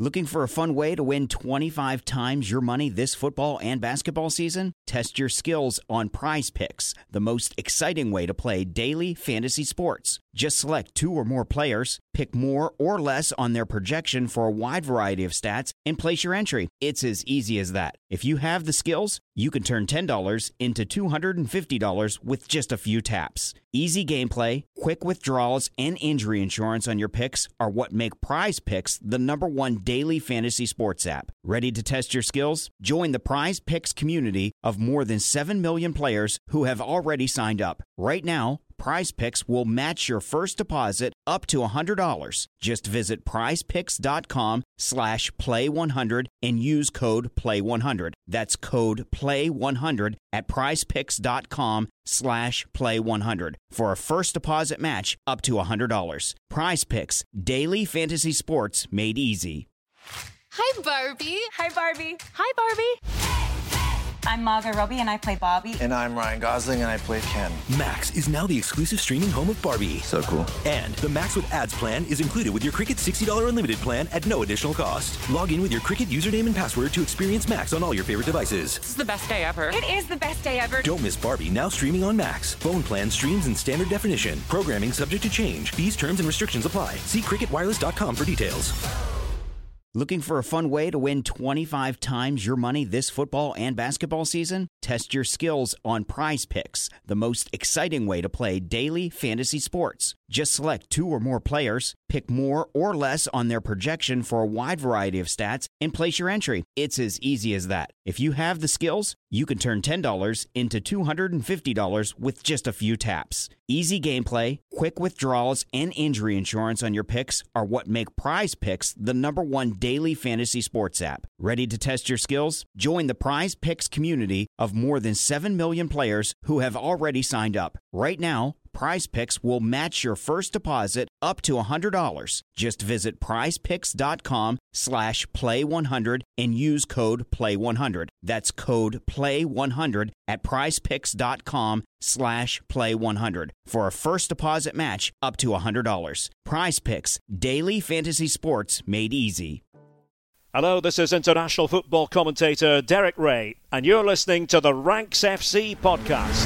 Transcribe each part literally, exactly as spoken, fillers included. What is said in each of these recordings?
Looking for a fun way to win twenty-five times your money this football and basketball season? Test your skills on Prize Picks, the most exciting way to play daily fantasy sports. Just select two or more players, pick more or less on their projection for a wide variety of stats, and place your entry. It's as easy as that. If you have the skills, you can turn ten dollars into two hundred fifty dollars with just a few taps. Easy gameplay, quick withdrawals, and injury insurance on your picks are what make Prize Picks the number one daily fantasy sports app. Ready to test your skills? Join the Prize Picks community of more than seven million players who have already signed up. Right now, Prize Picks will match your first deposit up to one hundred dollars. Just visit prizepicks.com slash play one hundred and use code play one hundred. That's code play one hundred at prizepicks.com slash play one hundred for a first deposit match up to one hundred dollars. Prize Picks, daily fantasy sports made easy. Hi, Barbie. Hi, Barbie. Hi, Barbie. I'm Margot Robbie, and I play Barbie. And I'm Ryan Gosling, and I play Ken. Max is now the exclusive streaming home of Barbie. So cool. And the Max with Ads plan is included with your Cricket sixty dollars unlimited plan at no additional cost. Log in with your Cricket username and password to experience Max on all your favorite devices. This is the best day ever. It is the best day ever. Don't miss Barbie, now streaming on Max. Phone plan streams in standard definition. Programming subject to change. Fees, terms, and restrictions apply. See cricket wireless dot com for details. Looking for a fun way to win twenty-five times your money this football and basketball season? Test your skills on Prize Picks, the most exciting way to play daily fantasy sports. Just select two or more players, pick more or less on their projection for a wide variety of stats, and place your entry. It's as easy as that. If you have the skills, you can turn ten dollars into two hundred fifty dollars with just a few taps. Easy gameplay, quick withdrawals, and injury insurance on your picks are what make Prize Picks the number one daily fantasy sports app. Ready to test your skills? Join the Prize Picks community of more than seven million players who have already signed up. Right now, Prize Picks will match your first deposit up to one hundred dollars. Just visit prizepicks.com slash play one hundred and use code play one hundred. That's code play one hundred at prizepicks.com slash play one hundred for a first deposit match up to one hundred dollars. Prize Picks, daily fantasy sports made easy. Hello, this is international football commentator Derek Ray, and you're listening to the Ranks F C podcast.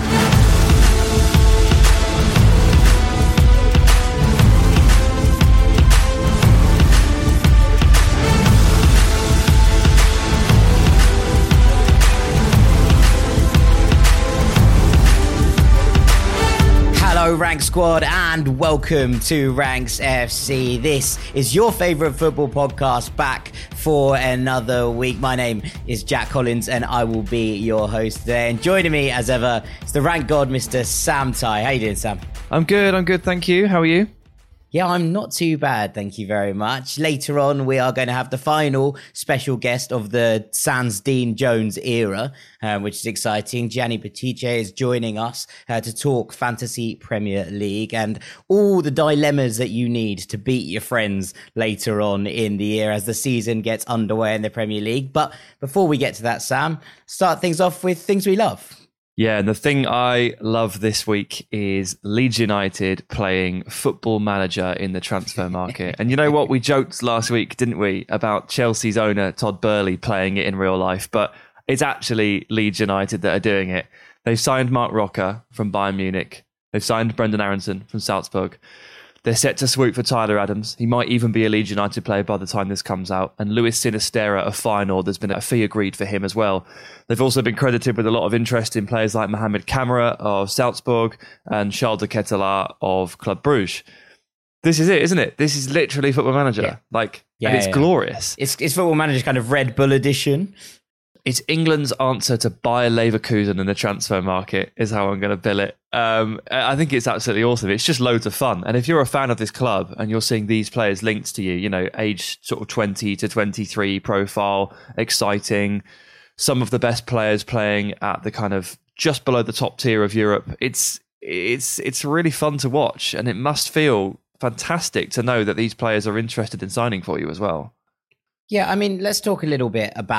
Hello Ranks Squad and welcome to Ranks F C. This is your favourite football podcast back for another week. My name is Jack Collins and I will be your host today. And joining me as ever is the rank god, Mister Sam Tighe. How you doing, Sam? I'm good, I'm good, thank you. How are you? Yeah, I'm not too bad, thank you very much. Later on, we are going to have the final special guest of the Sans Dean Jones era, um, which is exciting. Gianni Buttice is joining us uh, to talk Fantasy Premier League and all the dilemmas that you need to beat your friends later on in the year as the season gets underway in the Premier League. But before we get to that, Sam, start things off with things we love. Yeah, and the thing I love this week is Leeds United playing Football Manager in the transfer market. And you know what? We joked last week, didn't we, about Chelsea's owner, Todd Burley, playing it in real life. But it's actually Leeds United that are doing it. They've signed Mark Roca from Bayern Munich. They've signed Brendan Aronson from Salzburg. They're set to swoop for Tyler Adams. He might even be a Leeds United player by the time this comes out. And Luis Sinisterra of Feyenoord, there's been a fee agreed for him as well. They've also been credited with a lot of interest in players like Mohamed Kamara of Salzburg and Charles de Ketelaere of Club Brugge. This is it, isn't it? This is literally Football Manager. Yeah. Like, yeah, and it's yeah. glorious. It's, it's Football Manager's kind of Red Bull edition. It's England's answer to Bayer Leverkusen in the transfer market, is how I'm going to bill it. Um, I think it's absolutely awesome. It's just loads of fun. And if you're a fan of this club and you're seeing these players linked to you, you know, age sort of twenty to twenty-three profile, exciting, some of the best players playing at the kind of just below the top tier of Europe, it's it's it's really fun to watch. And it must feel fantastic to know that these players are interested in signing for you as well. Yeah, I mean, let's talk a little bit about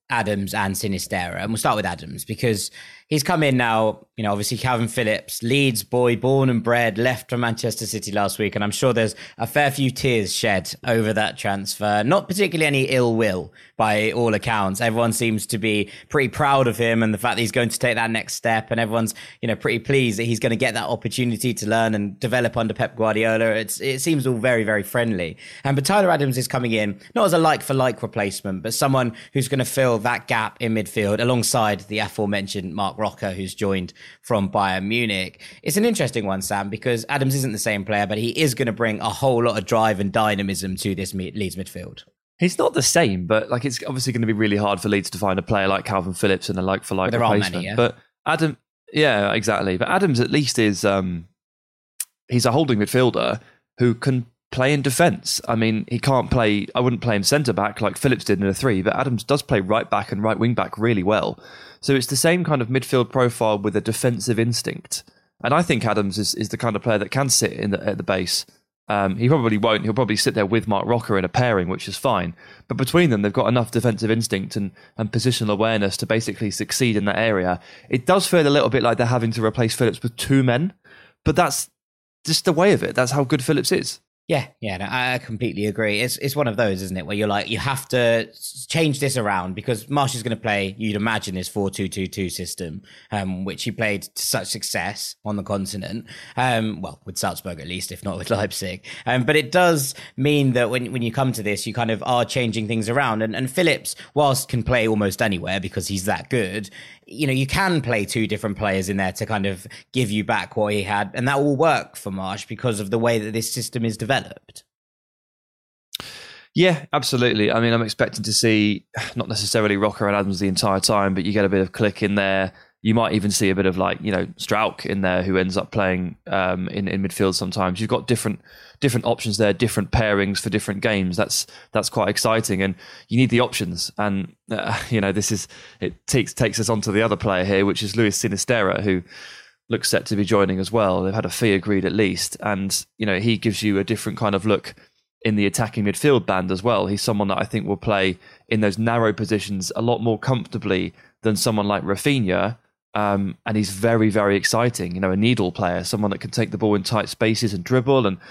Adams and Sinisterra. And we'll start with Adams because he's come in now, you know, obviously Calvin Phillips, Leeds boy, born and bred, left from Manchester City last week. And I'm sure there's a fair few tears shed over that transfer. Not particularly any ill will by all accounts. Everyone seems to be pretty proud of him and the fact that he's going to take that next step. And everyone's, you know, pretty pleased that he's going to get that opportunity to learn and develop under Pep Guardiola. It's, it seems all very, very friendly. And but Tyler Adams is coming in, not as a like for like replacement, but someone who's going to fill that gap in midfield alongside the aforementioned Mark Roca, who's joined from Bayern Munich. It's an interesting one, Sam, because Adams isn't the same player, but he is going to bring a whole lot of drive and dynamism to this Leeds midfield. He's not the same, but like it's obviously going to be really hard for Leeds to find a player like Calvin Phillips and a like for like replacement. Many, yeah? But Adam, yeah, exactly. But Adams at least is um, he's a holding midfielder who can play in defence. I mean, he can't play, I wouldn't play him centre-back like Phillips did in a three, but Adams does play right-back and right wing-back really well. So it's the same kind of midfield profile with a defensive instinct. And I think Adams is, is the kind of player that can sit in the, at the base. Um, he probably won't. He'll probably sit there with Mark Roca in a pairing, which is fine. But between them, they've got enough defensive instinct and, and positional awareness to basically succeed in that area. It does feel a little bit like they're having to replace Phillips with two men, but that's just the way of it. That's how good Phillips is. Yeah, yeah, no, I completely agree. It's it's one of those, isn't it, where you're like, you have to change this around because Marsh is going to play, you'd imagine, his four two two two system, um, which he played to such success on the continent. Um, well, with Salzburg at least, if not with Leipzig. Um, but it does mean that when, when you come to this, you kind of are changing things around. And, and Phillips, whilst can play almost anywhere because he's that good, you know, you can play two different players in there to kind of give you back what he had. And that will work for Marsh because of the way that this system is developed. Yeah, absolutely. I mean, I'm expecting to see not necessarily Roca and Adams the entire time, but you get a bit of click in there. You might even see a bit of like, you know, Strauch in there who ends up playing um, in, in midfield sometimes. You've got different different options there, different pairings for different games. That's that's quite exciting. And you need the options. And, uh, you know, this is, it takes takes us on to the other player here, which is Luis Sinisterra, who looks set to be joining as well. They've had a fee agreed at least. And, you know, he gives you a different kind of look in the attacking midfield band as well. He's someone that I think will play in those narrow positions a lot more comfortably than someone like Rafinha. Um, and he's very, very exciting. You know, a needle player, someone that can take the ball in tight spaces and dribble and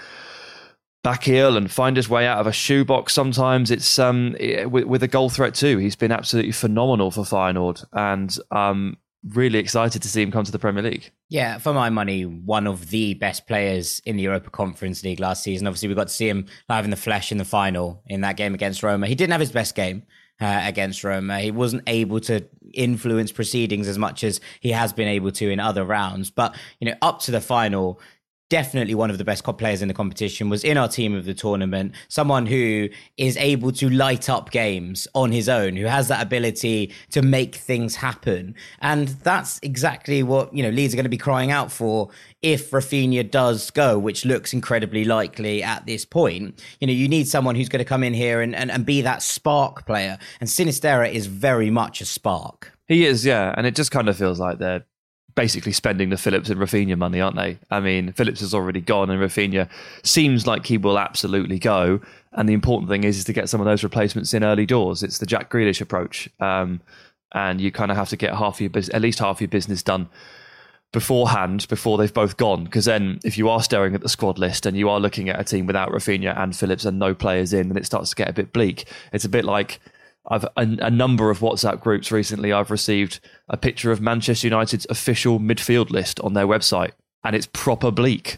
back heel and find his way out of a shoebox. Sometimes it's um, it, with, with a goal threat too. He's been absolutely phenomenal for Feyenoord, and um, really excited to see him come to the Premier League. Yeah, for my money, one of the best players in the Europa Conference League last season. Obviously, we got to see him live in the flesh in the final in that game against Roma. He didn't have his best game uh, against Roma. He wasn't able to influence proceedings as much as he has been able to in other rounds. But, you know, up to the final, definitely one of the best players in the competition, was in our team of the tournament, someone who is able to light up games on his own, who has that ability to make things happen. And that's exactly what, you know, Leeds are going to be crying out for if Rafinha does go, which looks incredibly likely at this point. You know, you need someone who's going to come in here and, and, and be that spark player. And Sinisterra is very much a spark. He is, yeah. And it just kind of feels like they're basically spending the Phillips and Rafinha money, aren't they? I mean, Phillips has already gone and Rafinha seems like he will absolutely go. And the important thing is, is to get some of those replacements in early doors. It's the Jack Grealish approach. Um, and you kind of have to get half your at least half your business done beforehand, before they've both gone. Because then if you are staring at the squad list and you are looking at a team without Rafinha and Phillips and no players in, then it starts to get a bit bleak. It's a bit like I've a, a number of WhatsApp groups recently. I've received a picture of Manchester United's official midfield list on their website, and it's proper bleak.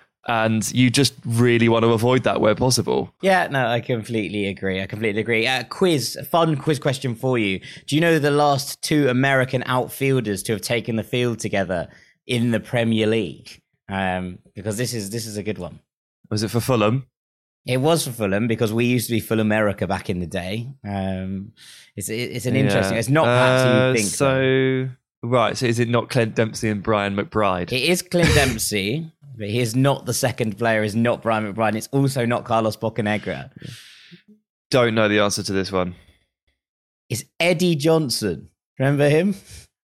And you just really want to avoid that where possible. Yeah, no, I completely agree. I completely agree. Uh, quiz, a fun quiz question for you. Do you know the last two American outfielders to have taken the field together in the Premier League? Um, because this is this is a good one. Was it for Fulham? It was for Fulham, because we used to be Fulham America back in the day. Um, it's it's an interesting. Yeah. It's not perhaps uh, you think. So though. Right. So is it not Clint Dempsey and Brian McBride? It is Clint Dempsey, but he is not the second player. Is not Brian McBride. It's also not Carlos Bocanegra. Don't know the answer to this one. It's Eddie Johnson. Remember him?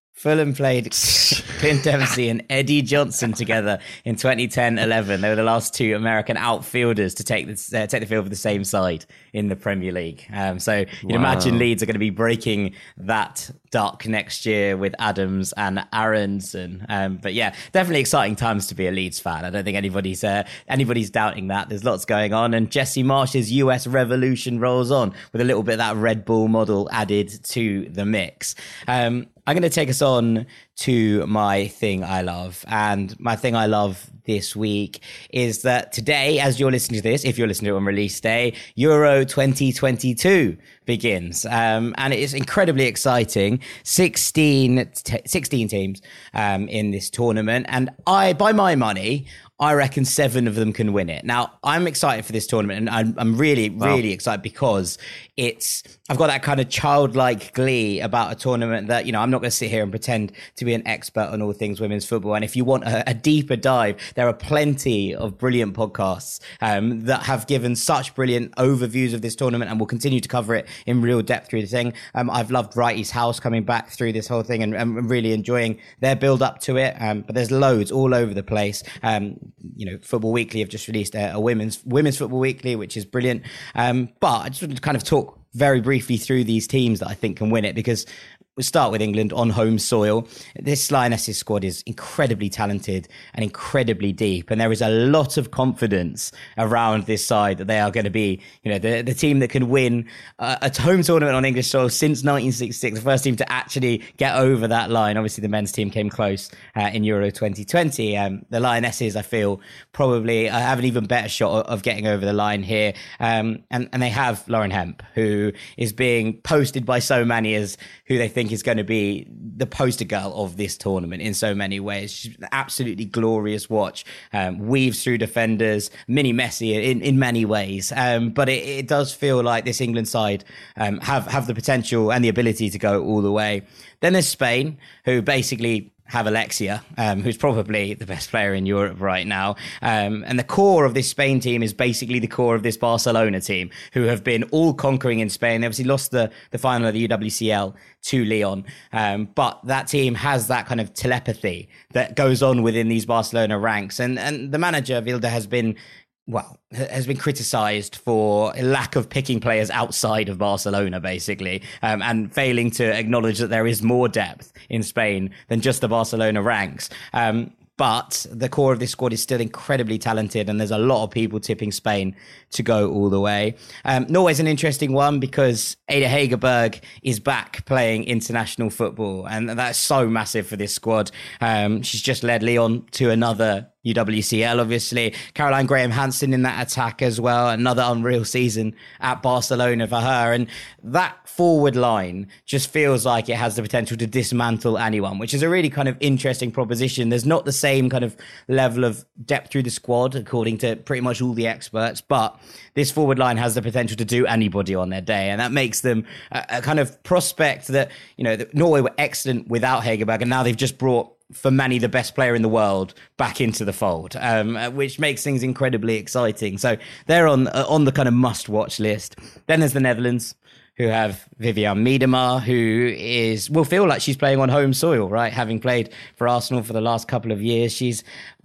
Fulham played Clint Dempsey and Eddie Johnson together in twenty ten eleven. They were the last two American outfielders to take the, uh, take the field for the same side in the Premier League. Um, so you'd wow. imagine Leeds are going to be breaking that duck next year with Adams and Aronson. Um, but yeah, definitely exciting times to be a Leeds fan. I don't think anybody's uh, anybody's doubting that. There's lots going on. And Jesse Marsh's U S revolution rolls on with a little bit of that Red Bull model added to the mix. Um, I'm going to take us on to my thing I love. And my thing I love this week is that today, as you're listening to this, if you're listening to it on release day, Euro twenty twenty-two begins. Um, and it is incredibly exciting. sixteen, t- sixteen teams um, in this tournament. And I, by my money, I reckon seven of them can win it. Now, I'm excited for this tournament, and I'm, I'm really, wow. really excited because it's, I've got that kind of childlike glee about a tournament that, you know, I'm not going to sit here and pretend to be an expert on all things women's football. And if you want a, a deeper dive, there are plenty of brilliant podcasts um, that have given such brilliant overviews of this tournament and will continue to cover it in real depth through the thing. Um, I've loved Righty's House coming back through this whole thing and, and really enjoying their build up to it. Um, but there's loads all over the place. Um, you know, Football Weekly have just released a, a women's women's Football Weekly, which is brilliant. Um, but I just wanted to kind of talk very briefly through these teams that I think can win it, because we'll start with England on home soil. This Lionesses squad is incredibly talented and incredibly deep, and there is a lot of confidence around this side that they are going to be, you know, the, the team that can win uh, a home tournament on English soil since nineteen sixty-six, the first team to actually get over that line. Obviously, the men's team came close uh, in Euro twenty twenty. Um, the Lionesses, I feel, probably uh, have an even better shot of, of getting over the line here. Um, and, and they have Lauren Hemp, who is being posted by so many as who they think is going to be the poster girl of this tournament in so many ways. She's an absolutely glorious watch, um, weaves through defenders, mini Messi in, in many ways. Um, but it, it does feel like this England side um, have, have the potential and the ability to go all the way. Then there's Spain, who basically have Alexia, um, who's probably the best player in Europe right now. Um, and the core of this Spain team is basically the core of this Barcelona team, who have been all conquering in Spain. They obviously lost the, the final of the U W C L to Lyon. Um, but that team has that kind of telepathy that goes on within these Barcelona ranks. And, and the manager, Vilda, has been well, has been criticised for a lack of picking players outside of Barcelona, basically, um, and failing to acknowledge that there is more depth in Spain than just the Barcelona ranks. Um, But the core of this squad is still incredibly talented, and there's a lot of people tipping Spain to go all the way. Um, Norway's an interesting one because Ada Hegerberg is back playing international football, and that's so massive for this squad. Um, she's just led Lyon to another U W C L, obviously. Caroline Graham-Hansen in that attack as well. Another unreal season at Barcelona for her. And that forward line just feels like it has the potential to dismantle anyone, which is a really kind of interesting proposition. There's not the same kind of level of depth through the squad, according to pretty much all the experts, but this forward line has the potential to do anybody on their day. And that makes them a, a kind of prospect that, you know, that Norway were excellent without Hegerberg, and now they've just brought, for many, the best player in the world back into the fold, um, which makes things incredibly exciting. So they're on uh, on the kind of must-watch list. Then there's the Netherlands, who have Vivianne Miedema, who is will feel like she's playing on home soil, right? Having played for Arsenal for the last couple of years. She's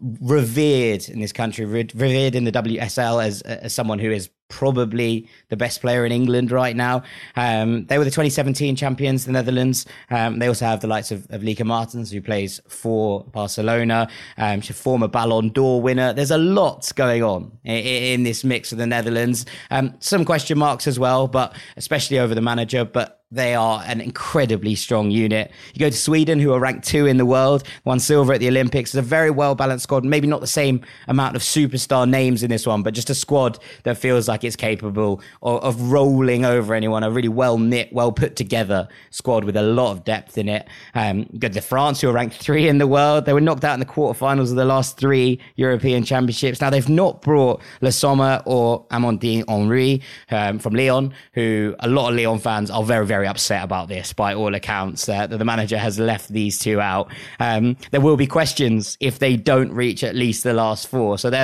revered in this country, revered in the W S L as, as someone who is probably the best player in England right now. Um, they were the twenty seventeen champions, the Netherlands. Um, they also have the likes of, of Lieke Martens, who plays for Barcelona. Um, she's a former Ballon d'Or winner. There's a lot going on in, in this mix of the Netherlands. Um, some question marks as well, but especially over the manager, but they are an incredibly strong unit. You go to Sweden, who are ranked two in the world, won silver at the Olympics. It's a very well-balanced squad. Maybe not the same amount of superstar names in this one, but just a squad that feels like it's capable of, of rolling over anyone. A really well-knit, well-put-together squad with a lot of depth in it. Um, you go to France, who are ranked three in the world. They were knocked out in the quarterfinals of the last three European Championships. Now, they've not brought Le Sommer or Amandine Henry um, from Lyon, who a lot of Lyon fans are very, very upset about this by all accounts, uh, that the manager has left these two out. Um, there will be questions if they don't reach at least the last four. So they're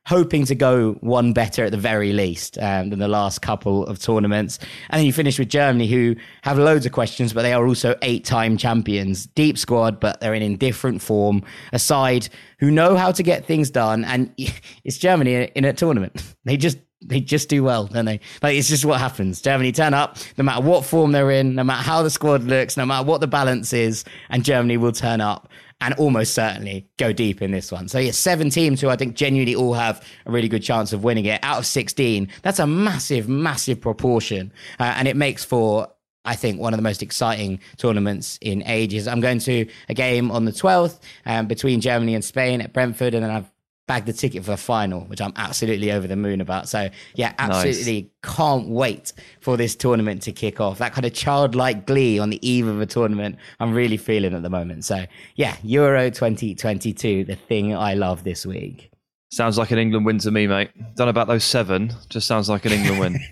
hoping to go one better at the very least um, than the last couple of tournaments. And then you finish with Germany, who have loads of questions, but they are also eight-time champions. Deep squad, but they're in indifferent form. A side who know how to get things done. And it's Germany in a tournament. They just They just do well, don't they? Like, it's just what happens. Germany turn up, no matter what form they're in, no matter how the squad looks, no matter what the balance is, and Germany will turn up and almost certainly go deep in this one. So yeah, seven teams who I think genuinely all have a really good chance of winning it out of sixteen. That's a massive, massive proportion. Uh, and it makes for, I think, one of the most exciting tournaments in ages. I'm going to a game on the twelfth um, between Germany and Spain at Brentford, and then I've bagged the ticket for the final, which I'm absolutely over the moon about. So yeah, absolutely nice. Can't wait for this tournament to kick off. That kind of childlike glee on the eve of a tournament, I'm really feeling at the moment. So yeah, Euro twenty twenty-two, the thing I love this week. Sounds like an England win to me, mate. Don't know about those seven. Just sounds like an England win.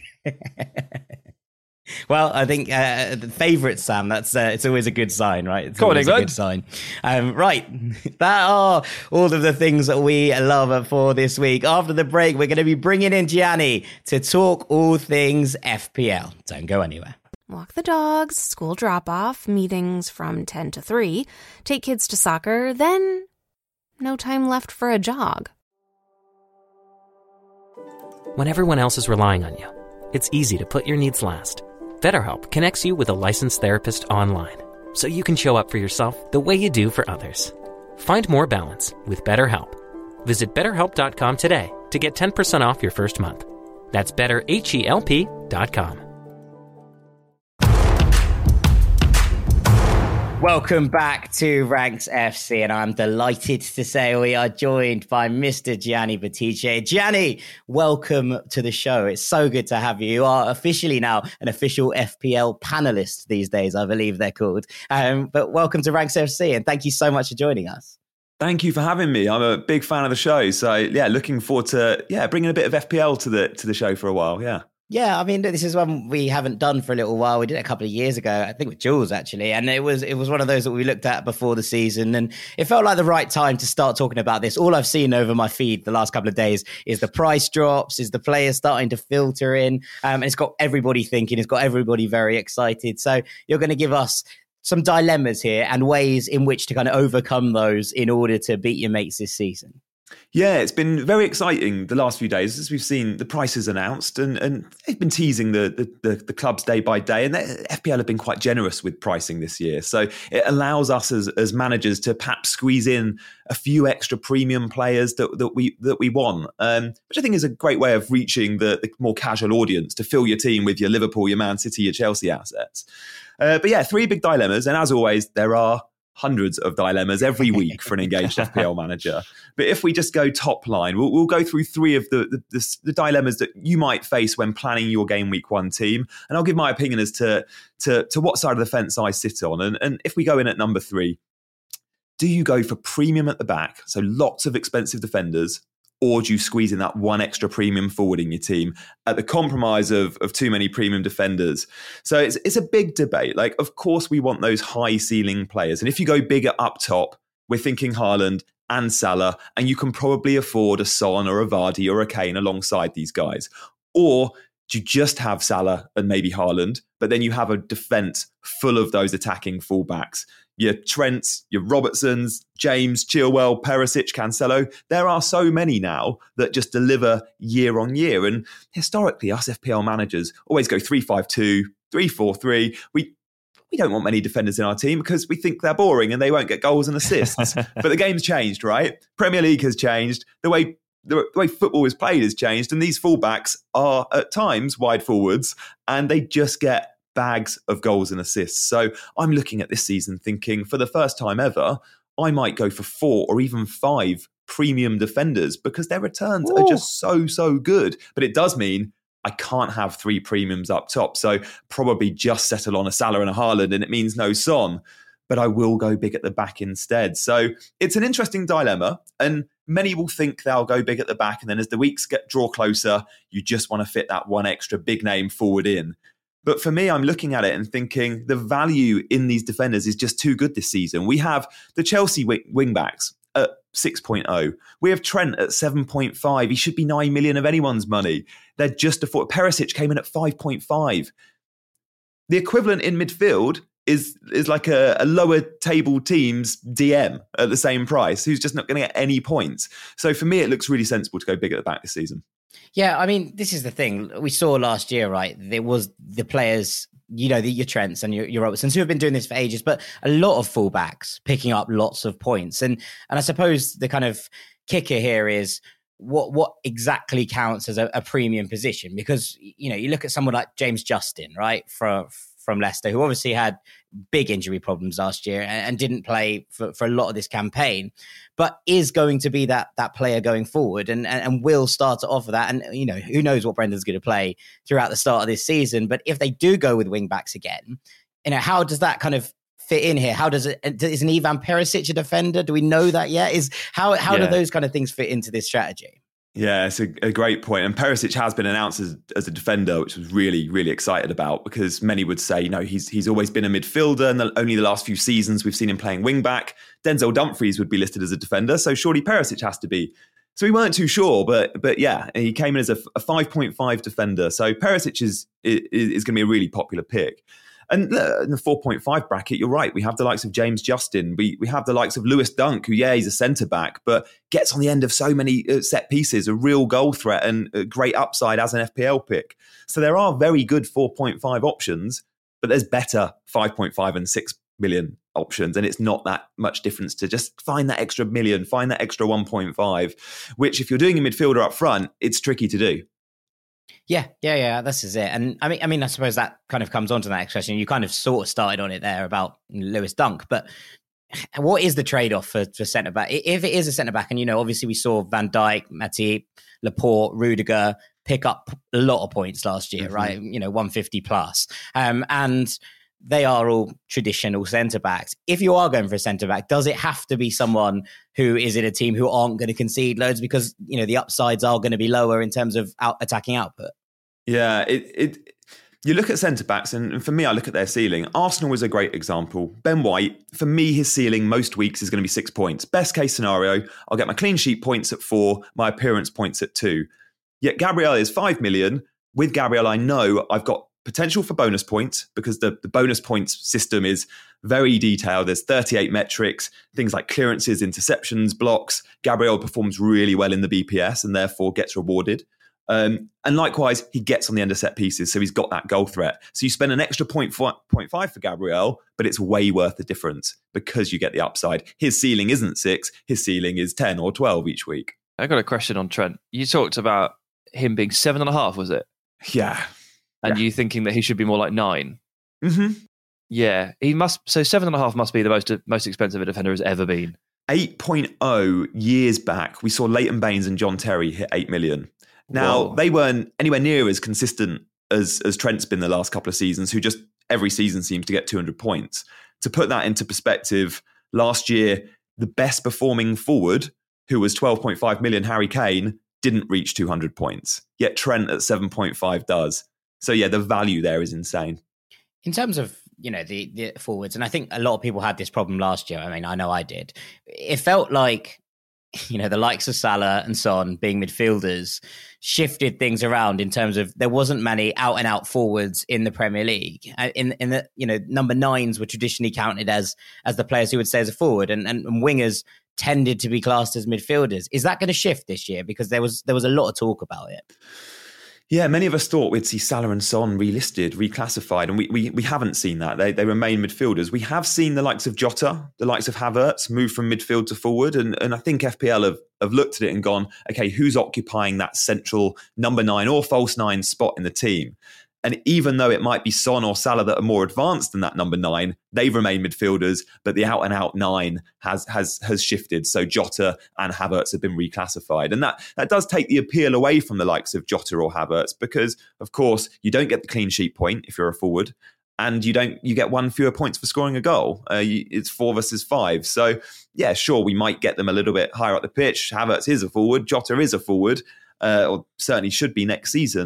Well, I think uh, the favourite, Sam, that's uh, it's always a good sign, right? It's Come on, always England. a good sign. Um, right, that are all of the things that we love for this week. After the break, we're going to be bringing in Gianni to talk all things F P L. Don't go anywhere. Walk the dogs, school drop-off, meetings from ten to three, take kids to soccer, then no time left for a jog. When everyone else is relying on you, it's easy to put your needs last. BetterHelp connects you with a licensed therapist online, so you can show up for yourself the way you do for others. Find more balance with BetterHelp. Visit better help dot com today to get ten percent off your first month. That's better help dot com. Welcome back to Ranks F C, and I'm delighted to say we are joined by Mister Gianni Buttice. Gianni, welcome to the show. It's so good to have you. You are officially now an official F P L panelist these days, I believe they're called. Um, but welcome to Ranks F C, and thank you so much for joining us. Thank you for having me. I'm a big fan of the show, so yeah, looking forward to yeah bringing a bit of F P L to the to the show for a while. Yeah. Yeah, I mean, this is one we haven't done for a little while. We did it a couple of years ago, I think with Jules, actually. And it was it was one of those that we looked at before the season. And it felt like the right time to start talking about this. All I've seen over my feed the last couple of days is the price drops, is the players starting to filter in. Um, and it's got everybody thinking, it's got everybody very excited. So you're going to give us some dilemmas here and ways in which to kind of overcome those in order to beat your mates this season. Yeah, it's been very exciting the last few days as we've seen the prices announced, and, and they've been teasing the, the, the, the clubs day by day, and the F P L have been quite generous with pricing this year. So it allows us as, as managers to perhaps squeeze in a few extra premium players that, that we that we want, um, which I think is a great way of reaching the, the more casual audience to fill your team with your Liverpool, your Man City, your Chelsea assets. Uh, but yeah, three big dilemmas, and as always, there are hundreds of dilemmas every week for an engaged F P L manager. But if we just go top line, we'll, we'll go through three of the, the, the, the dilemmas that you might face when planning your game week one team. And I'll give my opinion as to, to, to what side of the fence I sit on. And, and if we go in at number three, do you go for premium at the back? So lots of expensive defenders, or do you squeeze in that one extra premium forward in your team at the compromise of, of too many premium defenders? So it's, it's a big debate. Like, of course, we want those high ceiling players. And if you go bigger up top, we're thinking Haaland and Salah, and you can probably afford a Son or a Vardy or a Kane alongside these guys. Or do you just have Salah and maybe Haaland, but then you have a defence full of those attacking fullbacks? Your Trents, your Robertsons, James, Chilwell, Perisic, Cancelo. There are so many now that just deliver year on year. And historically, us F P L managers always go three five two, three four three. We we don't want many defenders in our team because we think they're boring and they won't get goals and assists. But the game's changed, right? Premier League has changed. The way the way football is played has changed. And these fullbacks are at times wide forwards, and they just get bags of goals and assists. So I'm looking at this season thinking, for the first time ever, I might go for four or even five premium defenders because their returns Ooh. are just so, so good. But it does mean I can't have three premiums up top. So probably just settle on a Salah and a Haaland, and it means no Son. But I will go big at the back instead. So it's an interesting dilemma. And many will think they'll go big at the back. And then as the weeks get draw closer, you just want to fit that one extra big name forward in. But for me, I'm looking at it and thinking the value in these defenders is just too good this season. We have the Chelsea wing backs, at six point oh. We have Trent at seven point five. He should be nine million of anyone's money. They're just afford. Perisic came in at five point five. The equivalent in midfield is is like a, a lower table team's D M at the same price, who's just not going to get any points. So for me, it looks really sensible to go big at the back this season. Yeah, I mean, this is the thing. We saw last year, right? There was the players, you know, the, your Trents and your, your Robertsons who have been doing this for ages, but a lot of fullbacks picking up lots of points. And and I suppose the kind of kicker here is what what exactly counts as a, a premium position? Because, you know, you look at someone like James Justin, right, from from Leicester, who obviously had big injury problems last year and, and didn't play for, for a lot of this campaign, but is going to be that that player going forward and, and, and will start to offer that. And, you know, who knows what Brendan's going to play throughout the start of this season. But if they do go with wing backs again, you know, how does that kind of fit in here? How does it, is an Ivan Perisic a defender? Do we know that yet? Is how, how yeah. do those kind of things fit into this strategy? Yeah, it's a, a great point. And Perisic has been announced as, as a defender, which was really, really excited about, because many would say, you know, he's he's always been a midfielder, and the, only the last few seasons we've seen him playing wing back. Denzel Dumfries would be listed as a defender, so surely Perisic has to be. So we weren't too sure, but but yeah, he came in as a, a five point five defender. So Perisic is is, is going to be a really popular pick. And in the four point five bracket, you're right. We have the likes of James Justin. We we have the likes of Lewis Dunk, who, yeah, he's a centre-back, but gets on the end of so many set pieces, a real goal threat and a great upside as an F P L pick. So there are very good four point five options, but there's better five point five and six million options. And it's not that much difference to just find that extra million, find that extra one point five, which if you're doing a midfielder up front, it's tricky to do. Yeah, yeah, yeah. This is it, and I mean, I mean, I suppose that kind of comes on to that next question. You kind of sort of started on it there about Lewis Dunk, but what is the trade-off for, for centre back? If it is a centre back, and you know, obviously we saw Van Dijk, Matip, Laporte, Rudiger pick up a lot of points last year, mm-hmm. right? You know, one fifty plus, um, and they are all traditional centre backs. If you are going for a centre back, does it have to be someone who is in a team who aren't going to concede loads, because, you know, the upsides are going to be lower in terms of out attacking output? Yeah, it, it you look at centre backs, and for me, I look at their ceiling. Arsenal is a great example. Ben White, for me, his ceiling most weeks is going to be six points. Best case scenario, I'll get my clean sheet points at four, my appearance points at two. Yet Gabriel is five million. With Gabriel, I know I've got potential for bonus points, because the, the bonus points system is very detailed. There's thirty-eight metrics, things like clearances, interceptions, blocks. Gabriel performs really well in the B P S and therefore gets rewarded. Um, and likewise, he gets on the end of set pieces, so he's got that goal threat. So you spend an extra point point five for Gabriel, but it's way worth the difference because you get the upside. His ceiling isn't six, his ceiling is ten or twelve each week. I got a question on Trent. You talked about him being seven and a half, was it? Yeah. And yeah. you thinking that he should be more like nine? Mm-hmm. Yeah, he must. So seven and a half must be the most most expensive a defender has ever been. eight point oh years back, we saw Leighton Baines and John Terry hit eight million. Now, Whoa. They weren't anywhere near as consistent as, as Trent's been the last couple of seasons, who just every season seems to get two hundred points. To put that into perspective, last year, the best performing forward, who was twelve point five million, Harry Kane, didn't reach two hundred points. Yet Trent at seven point five does. So yeah, the value there is insane. In terms of, you know, the, the forwards, and I think a lot of people had this problem last year. I mean, I know I did. It felt like, you know, the likes of Salah and Son being midfielders shifted things around in terms of there wasn't many out and out forwards in the Premier League. In in the, you know, number nines were traditionally counted as as the players who would stay as a forward, and, and, and wingers tended to be classed as midfielders. Is that going to shift this year? Because there was there was a lot of talk about it. Yeah, many of us thought we'd see Salah and Son relisted, reclassified, and we we, we haven't seen that. They they remain midfielders. We have seen the likes of Jota, the likes of Havertz move from midfield to forward, and, and I think F P L have, have looked at it and gone, okay, who's occupying that central number nine or false nine spot in the team? And even though it might be Son or Salah that are more advanced than that number nine, they've remained midfielders, but the out and out nine has has has shifted. So Jota and Havertz have been reclassified. And that, that does take the appeal away from the likes of Jota or Havertz, because of course you don't get the clean sheet point if you're a forward, and you don't you get one fewer points for scoring a goal. Uh, you, it's four versus five. So yeah, sure, we might get them a little bit higher up the pitch. Havertz is a forward, Jota is a forward, uh, or certainly should be next season.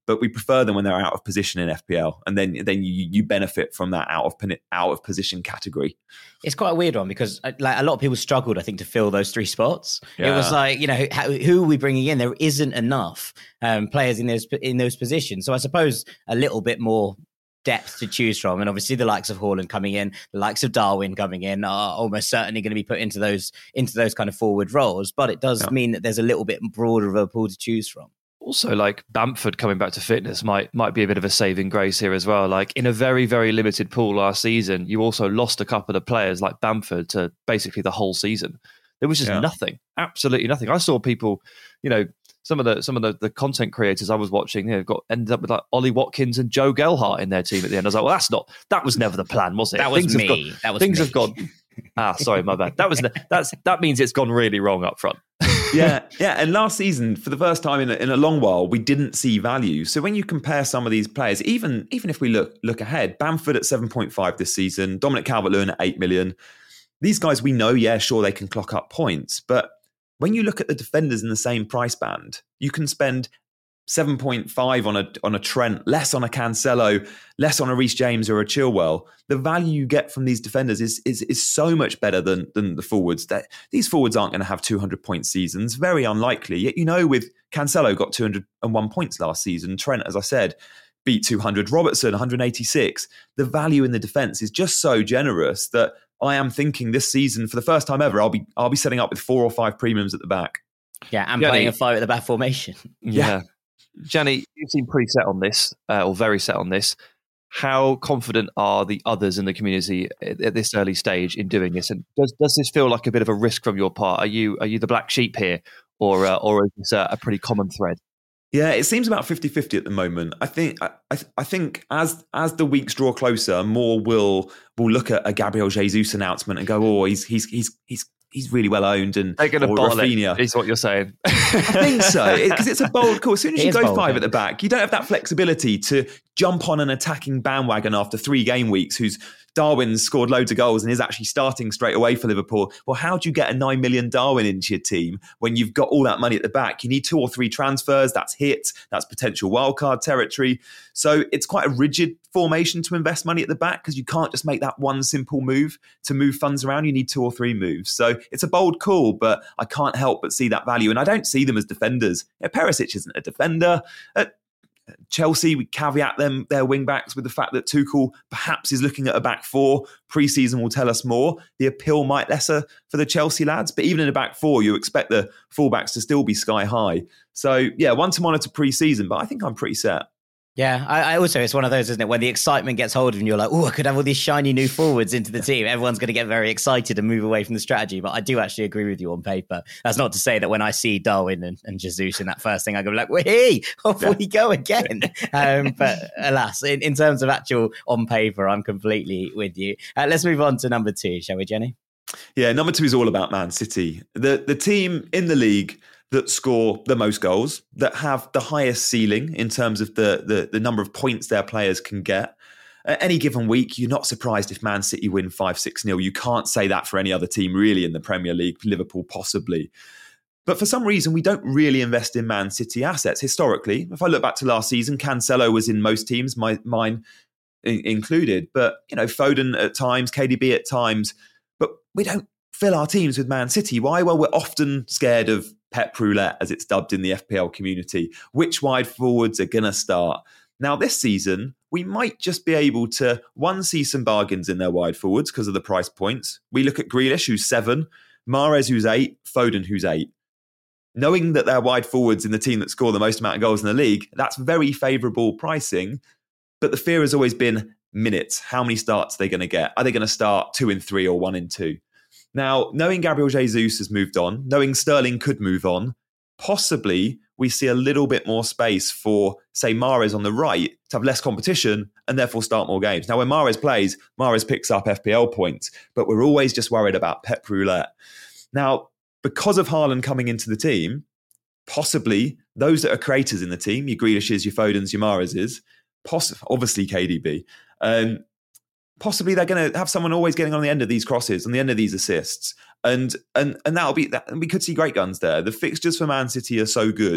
but we prefer them when they're out of position in F P L, and then then you you benefit from that out of out of position category. It's quite a weird one because like a lot of people struggled, I think, to fill those three spots. Yeah. It was like, you know, how, who are we bringing in? There isn't enough um, players in those in those positions. So I suppose a little bit more depth to choose from, and obviously the likes of Haaland coming in, the likes of Darwin coming in are almost certainly going to be put into those into those kind of forward roles. But it does yeah. mean that there's a little bit broader of a pool to choose from. Also, like Bamford coming back to fitness might might be a bit of a saving grace here as well. Like in a very, very limited pool last season, you also lost a couple of players like Bamford to basically the whole season. There was just yeah. nothing, absolutely nothing. I saw people, you know, some of the some of the, the content creators I was watching, you know, got ended up with like Ollie Watkins and Joe Gelhardt in their team at the end. I was like, well, that's not that was never the plan, was it? That was things me. Have gone, that was things me. have gone. Ah, sorry, my bad. That was that's that means it's gone really wrong up front. yeah, yeah. And last season, for the first time in a, in a long while, we didn't see value. So when you compare some of these players, even even if we look look ahead, Bamford at seven point five this season, Dominic Calvert-Lewin at eight million. These guys, we know, yeah, sure, they can clock up points, but when you look at the defenders in the same price band, you can spend seven point five on a on a Trent, less on a Cancelo, less on a Reece James or a Chilwell. The value you get from these defenders is is is so much better than than the forwards. That these forwards aren't going to have two hundred point seasons, very unlikely. Yet you know, with Cancelo got two hundred one points last season, Trent, as I said, beat two hundred, Robertson one hundred eighty-six. The value in the defence is just so generous that I am thinking this season, for the first time ever, I'll be I'll be setting up with four or five premiums at the back. Yeah, and Jenny, playing a five at the back formation. Yeah. yeah. Jenny, you seem pretty set on this, uh, or very set on this. How confident are the others in the community at, at this early stage in doing this? And does does this feel like a bit of a risk from your part? Are you are you the black sheep here, or uh, or is this a, a pretty common thread? Yeah, it seems about fifty-fifty at the moment. I think I, I think as as the weeks draw closer, more will will look at a Gabriel Jesus announcement and go, oh, he's he's he's he's he's really well owned, and they're going to bottle Rafinha. it, is what you're saying. I think so, because it, it's a bold call. As soon as it you go bold, five yeah. at the back, you don't have that flexibility to jump on an attacking bandwagon after three game weeks who's Darwin's scored loads of goals and is actually starting straight away for Liverpool. Well, how do you get a nine million Darwin into your team when you've got all that money at the back? You need two or three transfers. That's hits. That's potential wildcard territory. So it's quite a rigid formation to invest money at the back because you can't just make that one simple move to move funds around. You need two or three moves. So it's a bold call, but I can't help but see that value. And I don't see them as defenders. You know, Perisic isn't a defender. At Chelsea, we caveat them, their wing backs, with the fact that Tuchel perhaps is looking at a back four. Pre-season will tell us more. The appeal might lesser for the Chelsea lads, but even in a back four, you expect the fullbacks to still be sky high. So yeah, one to monitor pre-season, but I think I'm pretty set. Yeah, I, I also, it's one of those, isn't it, when the excitement gets hold of you and you're like, oh, I could have all these shiny new forwards into the team. Everyone's going to get very excited and move away from the strategy. But I do actually agree with you on paper. That's not to say that when I see Darwin and, and Jesus in that first thing, I go like, well, hey, off yeah. we go again. um, but alas, in, in terms of actual on paper, I'm completely with you. Uh, let's move on to number two, shall we, Jenny? Yeah, number two is all about Man City. The the team in the league that score the most goals, that have the highest ceiling in terms of the, the, the number of points their players can get. At any given week, you're not surprised if Man City win five six nil. You can't say that for any other team really in the Premier League, Liverpool possibly. But for some reason, we don't really invest in Man City assets. Historically, if I look back to last season, Cancelo was in most teams, my, mine included. But, you know, Foden at times, K D B at times. But we don't fill our teams with Man City. Why? Well, we're often scared of Pep Roulette, as it's dubbed in the F P L community. Which wide forwards are going to start? Now, this season, we might just be able to, one, see some bargains in their wide forwards because of the price points. We look at Grealish, who's seven, Mahrez, who's eight, Foden, who's eight. Knowing that they're wide forwards in the team that score the most amount of goals in the league, that's very favourable pricing. But the fear has always been minutes. How many starts are they going to get? Are they going to start two in three or one in two? Now, knowing Gabriel Jesus has moved on, knowing Sterling could move on, possibly we see a little bit more space for, say, Mahrez on the right to have less competition and therefore start more games. Now, when Mahrez plays, Mahrez picks up F P L points, but we're always just worried about Pep Roulette. Now, because of Haaland coming into the team, possibly those that are creators in the team, your Grealishes, your Fodens, your Mahrezes, poss- obviously K D B, um, possibly they're going to have someone always getting on the end of these crosses, on the end of these assists. And and and that'll be that. We could see great guns there. The fixtures for Man City are so good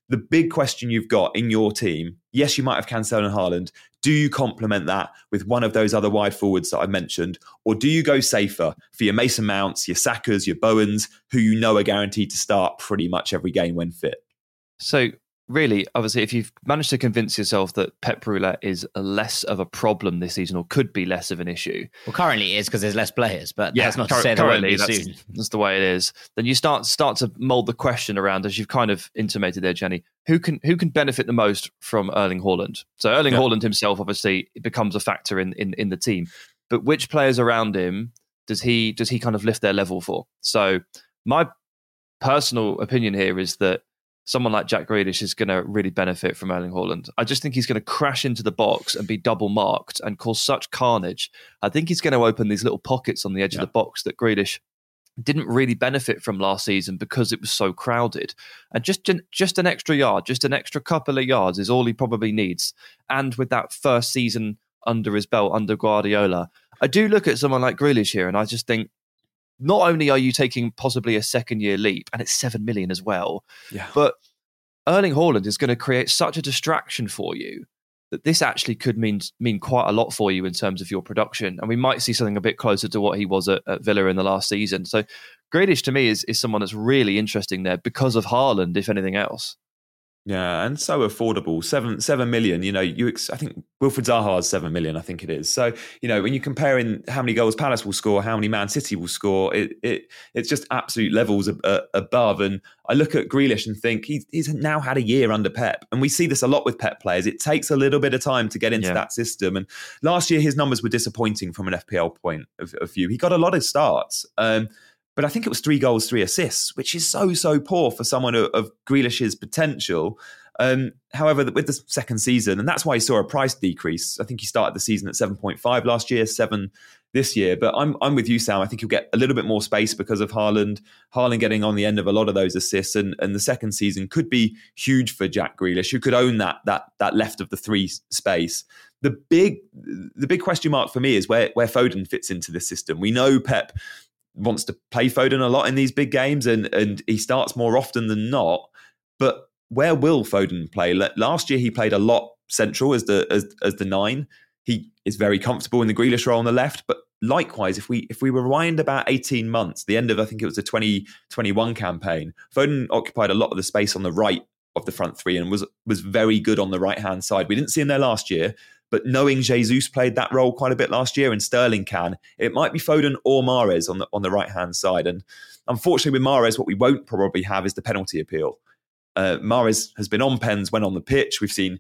the big question you've got in your team, yes, you might have Cancelo and Haaland. Do you complement that with one of those other wide forwards that I mentioned? Or do you go safer for your Mason Mounts, your Sakas, your Bowens, who you know are guaranteed to start pretty much every game when fit? So really, obviously, if you've managed to convince yourself that Pep Roulette is a less of a problem this season, or could be less of an issue. Well, currently it is because there's less players, but yeah, that's not cur- to say there won't be that's, soon. That's the way it is. Then you start start to mould the question around, as you've kind of intimated there, Jenny, who can who can benefit the most from Erling Haaland? So Erling yeah. Haaland himself, obviously, becomes a factor in, in in the team. But which players around him does he does he kind of lift their level for? So my personal opinion here is that someone like Jack Grealish is going to really benefit from Erling Haaland. I just think he's going to crash into the box and be double marked and cause such carnage. I think he's going to open these little pockets on the edge yeah. of the box that Grealish didn't really benefit from last season because it was so crowded. And just, just an extra yard, just an extra couple of yards is all he probably needs. And with that first season under his belt, under Guardiola, I do look at someone like Grealish here and I just think, not only are you taking possibly a second year leap, and it's seven million as well, yeah. but Erling Haaland is going to create such a distraction for you that this actually could mean mean quite a lot for you in terms of your production. And we might see something a bit closer to what he was at, at Villa in the last season. So Grealish to me is, is someone that's really interesting there because of Haaland, if anything else. Yeah, and so affordable. Seven seven million. You know, you. Ex- I think Wilfried Zaha is seven million. I think it is. So you know, when you're comparing how many goals Palace will score, how many Man City will score, it it it's just absolute levels ab- uh, above. And I look at Grealish and think he's he's now had a year under Pep, and we see this a lot with Pep players. It takes a little bit of time to get into yeah. that system. And last year his numbers were disappointing from an F P L point of, of view. He got a lot of starts. Um, But I think it was three goals, three assists, which is so, so poor for someone of, of Grealish's potential. Um, however, with the second season, and that's why he saw a price decrease. I think he started the season at seven point five last year, seven this year. But I'm I'm with you, Sam. I think he'll get a little bit more space because of Haaland. Haaland getting on the end of a lot of those assists, and, and the second season could be huge for Jack Grealish, who could own that that that left of the three space. The big the big question mark for me is where where Foden fits into this system. We know Pep wants to play Foden a lot in these big games, and and he starts more often than not. But where will Foden play? Last year he played a lot central as the as, as the nine. He is very comfortable in the Grealish role on the left. But likewise, if we if we rewind about eighteen months, the end of I think it was the twenty twenty-one campaign, Foden occupied a lot of the space on the right of the front three and was was very good on the right hand side. We didn't see him there last year. But knowing Jesus played that role quite a bit last year and Sterling can, it might be Foden or Mahrez on the on the right-hand side. And unfortunately with Mahrez, what we won't probably have is the penalty appeal. Uh, Mahrez has been on pens when on the pitch. We've seen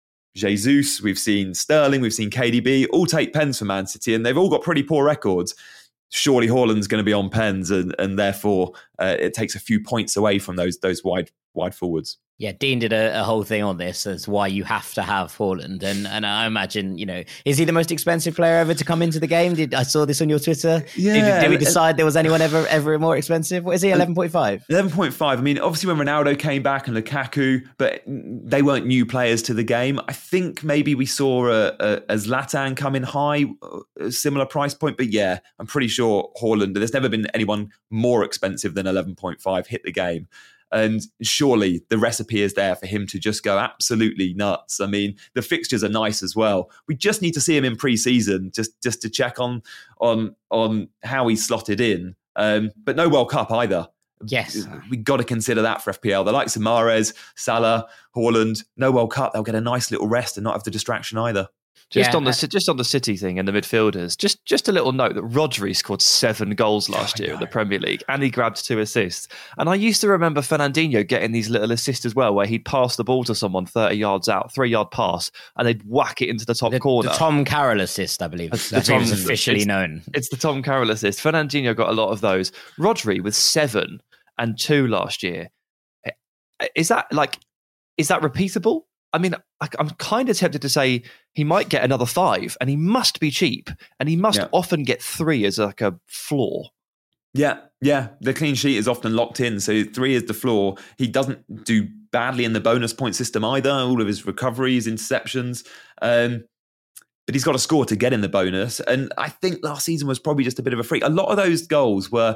Jesus, we've seen Sterling, we've seen K D B, all take pens for Man City, and they've all got pretty poor records. Surely Haaland's going to be on pens, and, and therefore uh, it takes a few points away from those those wide wide forwards. Yeah, Dean did a, a whole thing on this as why you have to have Haaland. And and I imagine, you know, is he the most expensive player ever to come into the game? Did I saw this on your Twitter? Yeah. Did, did we decide there was anyone ever ever more expensive? What is he, eleven point five? eleven point five. I mean, obviously when Ronaldo came back and Lukaku, but they weren't new players to the game. I think maybe we saw a, a, a Zlatan come in high, a similar price point. But yeah, I'm pretty sure Haaland, there's never been anyone more expensive than eleven point five hit the game. And surely the recipe is there for him to just go absolutely nuts. I mean, the fixtures are nice as well. We just need to see him in pre-season just, just to check on on on how he's slotted in. Um, but no World Cup either. Yes. We've got to consider that for F P L. The likes of Mahrez, Salah, Haaland, no World Cup. They'll get a nice little rest and not have the distraction either. Just yeah. on the just on the City thing and the midfielders, just just a little note that Rodri scored seven goals last year in the Premier League and he grabbed two assists. And I used to remember Fernandinho getting these little assists as well, where he'd pass the ball to someone thirty yards out, three yard pass, and they'd whack it into the top the, corner. The Tom Carroll assist, I believe. That's the Tom, officially it's, known. It's the Tom Carroll assist. Fernandinho got a lot of those. Rodri with seven and two last year. Is that like is that repeatable? I mean, I, I'm kind of tempted to say he might get another five, and he must be cheap, and he must yeah. often get three as like a floor. Yeah, yeah. The clean sheet is often locked in, so three is the floor. He doesn't do badly in the bonus point system either. All of his recoveries, interceptions, um, but he's got to score to get in the bonus. And I think last season was probably just a bit of a freak. A lot of those goals were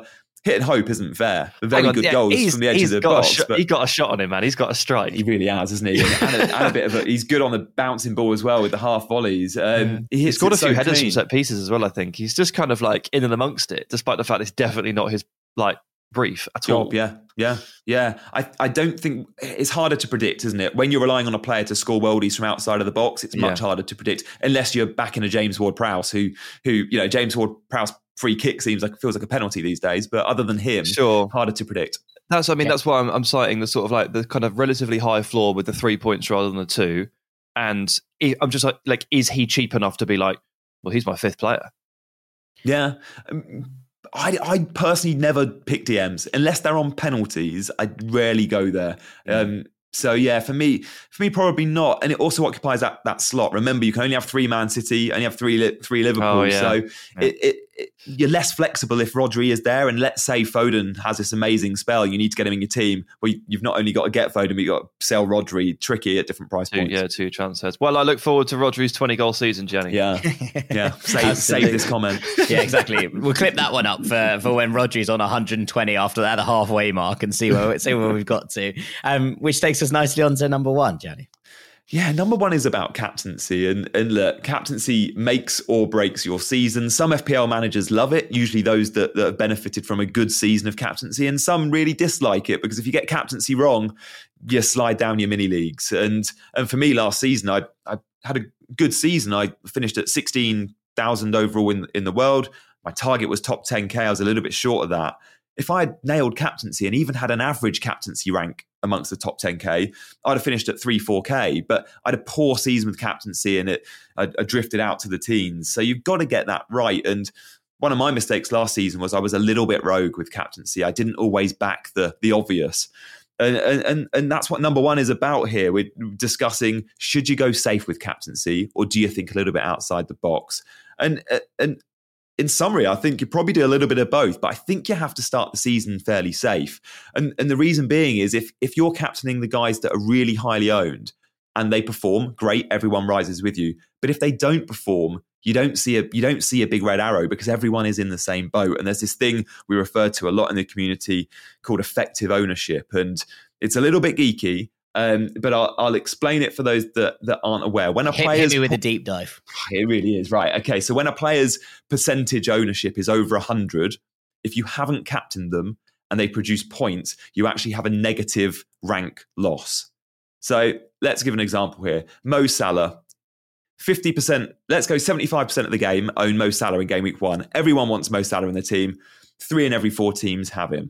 hit and hope isn't fair. Very on, good yeah, goals from the edge of the got box. A sh- but he got a shot on him, man. He's got a strike. He really has, hasn't he? And, and, a, and a bit of a, he's good on the bouncing ball as well with the half volleys. Um, he he he's scored a few so headers clean. from set pieces as well, I think. He's just kind of like in and amongst it, despite the fact it's definitely not his like brief at all. Job, yeah, yeah, yeah. I, I don't think it's harder to predict, isn't it? When you're relying on a player to score worldies from outside of the box, it's much Yeah. harder to predict unless you're back in a James Ward-Prowse, who, who you know, James Ward-Prowse free kick seems like feels like a penalty these days, but other than him, Sure. harder to predict. That's, I mean, Yeah. that's why I'm, I'm citing the sort of like the kind of relatively high floor with the three points rather than the two. And he, I'm just like, like, is he cheap enough to be like, well, he's my fifth player? Yeah. Um, I, I personally never pick D Ms unless they're on penalties. I rarely go there. Um, so yeah, for me, for me, probably not. And it also occupies that that slot. Remember, you can only have three Man City, only have three three Liverpool. Oh, yeah. So Yeah. It, it, it, you're less flexible if Rodri is there. And let's say Foden has this amazing spell, you need to get him in your team. Well, you, you've not only got to get Foden, but you've got to sell Rodri. Tricky at different price Two, points. yeah, two transfers. Well, I look forward to Rodri's twenty goal season, Jenny. Yeah, yeah. Save, save this comment. Yeah, exactly. We'll clip that one up for, for when Rodri's on one hundred twenty after that, the halfway mark, and see where see where we've got to. Um, which takes us nicely on to number one, Jenny. Yeah, number one is about captaincy. And, and look, captaincy makes or breaks your season. Some F P L managers love it, usually those that, that have benefited from a good season of captaincy. And some really dislike it because if you get captaincy wrong, you slide down your mini leagues. And and for me, last season, I, I had a good season. I finished at sixteen thousand overall in, in the world. My target was top ten K. I was a little bit short of that. If I had nailed captaincy and even had an average captaincy rank amongst the top ten K, I'd have finished at three, four K. But I had a poor season with captaincy and it I, I drifted out to the teens. So you've got to get that right. And one of my mistakes last season was I was a little bit rogue with captaincy. I didn't always back the the obvious. And, and, and that's what number one is about here. We're discussing, should you go safe with captaincy or do you think a little bit outside the box? And and in summary, I think you probably do a little bit of both, but I think you have to start the season fairly safe. And and the reason being is if if you're captaining the guys that are really highly owned and they perform, great, everyone rises with you. But if they don't perform, you don't see a you don't see a big red arrow because everyone is in the same boat. And there's this thing we refer to a lot in the community called effective ownership. And it's a little bit geeky. Um, but I'll, I'll explain it for those that, that aren't aware. When a Hit, player's hit me with a deep dive. It really is, right. Okay, so when a player's percentage ownership is over one hundred, if you haven't captained them and they produce points, you actually have a negative rank loss. So let's give an example here. Mo Salah, fifty percent, let's go seventy-five percent of the game own Mo Salah in game week one. Everyone wants Mo Salah in their team. Three in every four teams have him.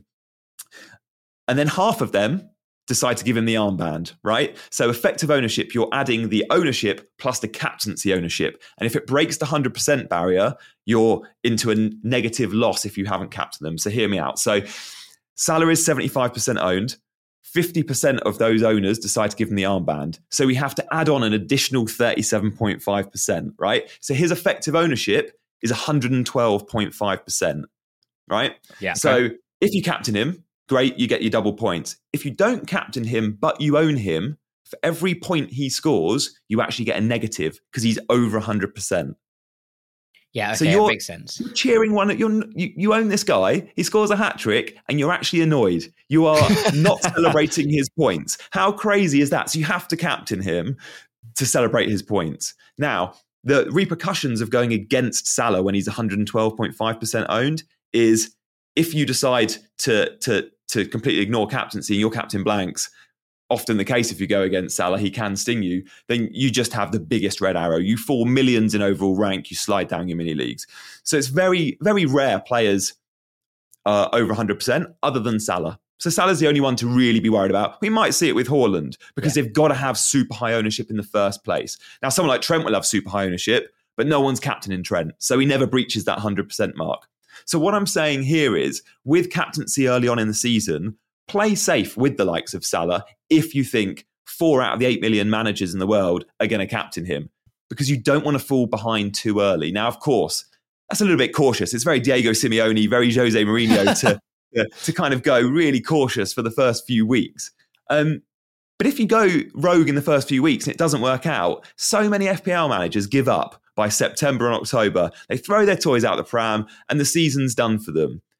And then half of them decide to give him the armband, right? So effective ownership, you're adding the ownership plus the captaincy ownership. And if it breaks the one hundred percent barrier, you're into a negative loss if you haven't captained them. So hear me out. So Salah is seventy-five percent owned. fifty percent of those owners decide to give him the armband. So we have to add on an additional thirty-seven point five percent, right? So his effective ownership is one hundred twelve point five percent, right? Yeah. So okay. if you captain him, great, you get your double points. If you don't captain him, but you own him, for every point he scores, you actually get a negative because he's over one hundred percent. Yeah, okay, so you're, that makes sense. You're cheering one, you're, you, you own this guy, he scores a hat trick, and you're actually annoyed. You are not celebrating his points. How crazy is that? So you have to captain him to celebrate his points. Now, the repercussions of going against Salah when he's one hundred twelve point five percent owned is if you decide to, to, to completely ignore captaincy and your captain blanks, often the case if you go against Salah, he can sting you, then you just have the biggest red arrow. You fall millions in overall rank, you slide down your mini leagues. So it's very, very rare players uh, over one hundred percent other than Salah. So Salah's the only one to really be worried about. We might see it with Haaland because yeah. they've got to have super high ownership in the first place. Now, someone like Trent will have super high ownership, but no one's captaining Trent. So he never breaches that one hundred percent mark. So what I'm saying here is, with captaincy early on in the season, play safe with the likes of Salah if you think four out of the eight million managers in the world are going to captain him, because you don't want to fall behind too early. Now, of course, that's a little bit cautious. It's very Diego Simeone, very Jose Mourinho to, to, to kind of go really cautious for the first few weeks. Um, but if you go rogue in the first few weeks and it doesn't work out, so many F P L managers give up by September and October. They throw their toys out the pram and the season's done for them.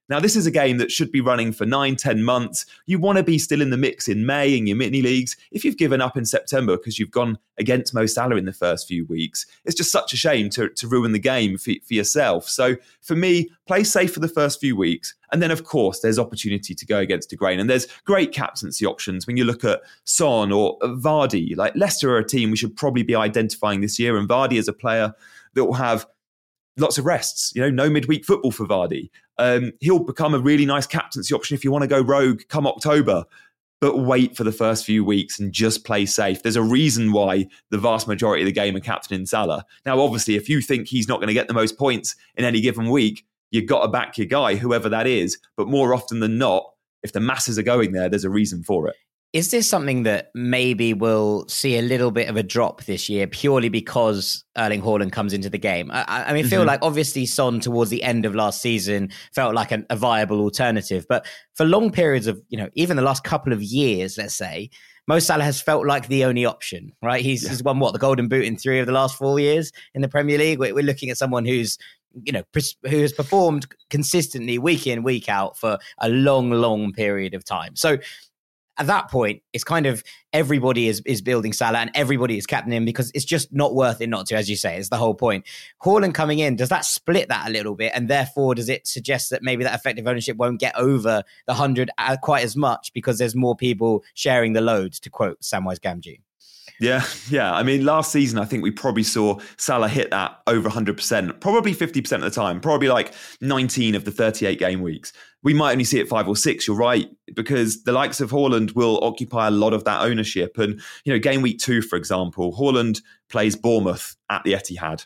Now, this is a game that should be running for nine, ten months. You want to be still in the mix in May in your mini leagues. If you've given up in September because you've gone against Mo Salah in the first few weeks, it's just such a shame to, to ruin the game for, for yourself. So for me, play safe for the first few weeks. And then, of course, there's opportunity to go against De Gruyne. And there's great captaincy options when you look at Son or Vardy. Like Leicester are a team we should probably be identifying this year. And Vardy is a player that will have lots of rests, you know, no midweek football for Vardy. Um, he'll become a really nice captaincy option if you want to go rogue come October, but wait for the first few weeks and just play safe. There's a reason why the vast majority of the game are captaining Salah. Now, obviously, if you think he's not going to get the most points in any given week, you've got to back your guy, whoever that is. But more often than not, if the masses are going there, there's a reason for it. Is this something that maybe we'll see a little bit of a drop this year purely because Erling Haaland comes into the game? I, I mean, I feel mm-hmm. like obviously Son towards the end of last season felt like an, a viable alternative. But for long periods of, you know, even the last couple of years, let's say, Mo Salah has felt like the only option, right? He's, yeah. he's won, what, the Golden Boot in three of the last four years in the Premier League. We're, we're looking at someone who's, you know, who has performed consistently week in, week out for a long, long period of time. So at that point, it's kind of everybody is is building Salah and everybody is captaining him because it's just not worth it not to, as you say. It's the whole point. Haaland coming in, does that split that a little bit? And therefore, does it suggest that maybe that effective ownership won't get over the one hundred quite as much because there's more people sharing the load, to quote Samwise Gamgee? Yeah, yeah. I mean, last season, I think we probably saw Salah hit that over one hundred percent, probably fifty percent of the time, probably like nineteen of the thirty-eight game weeks. We might only see it five or six, you're right, because the likes of Haaland will occupy a lot of that ownership. And, you know, game week two, for example, Haaland plays Bournemouth at the Etihad.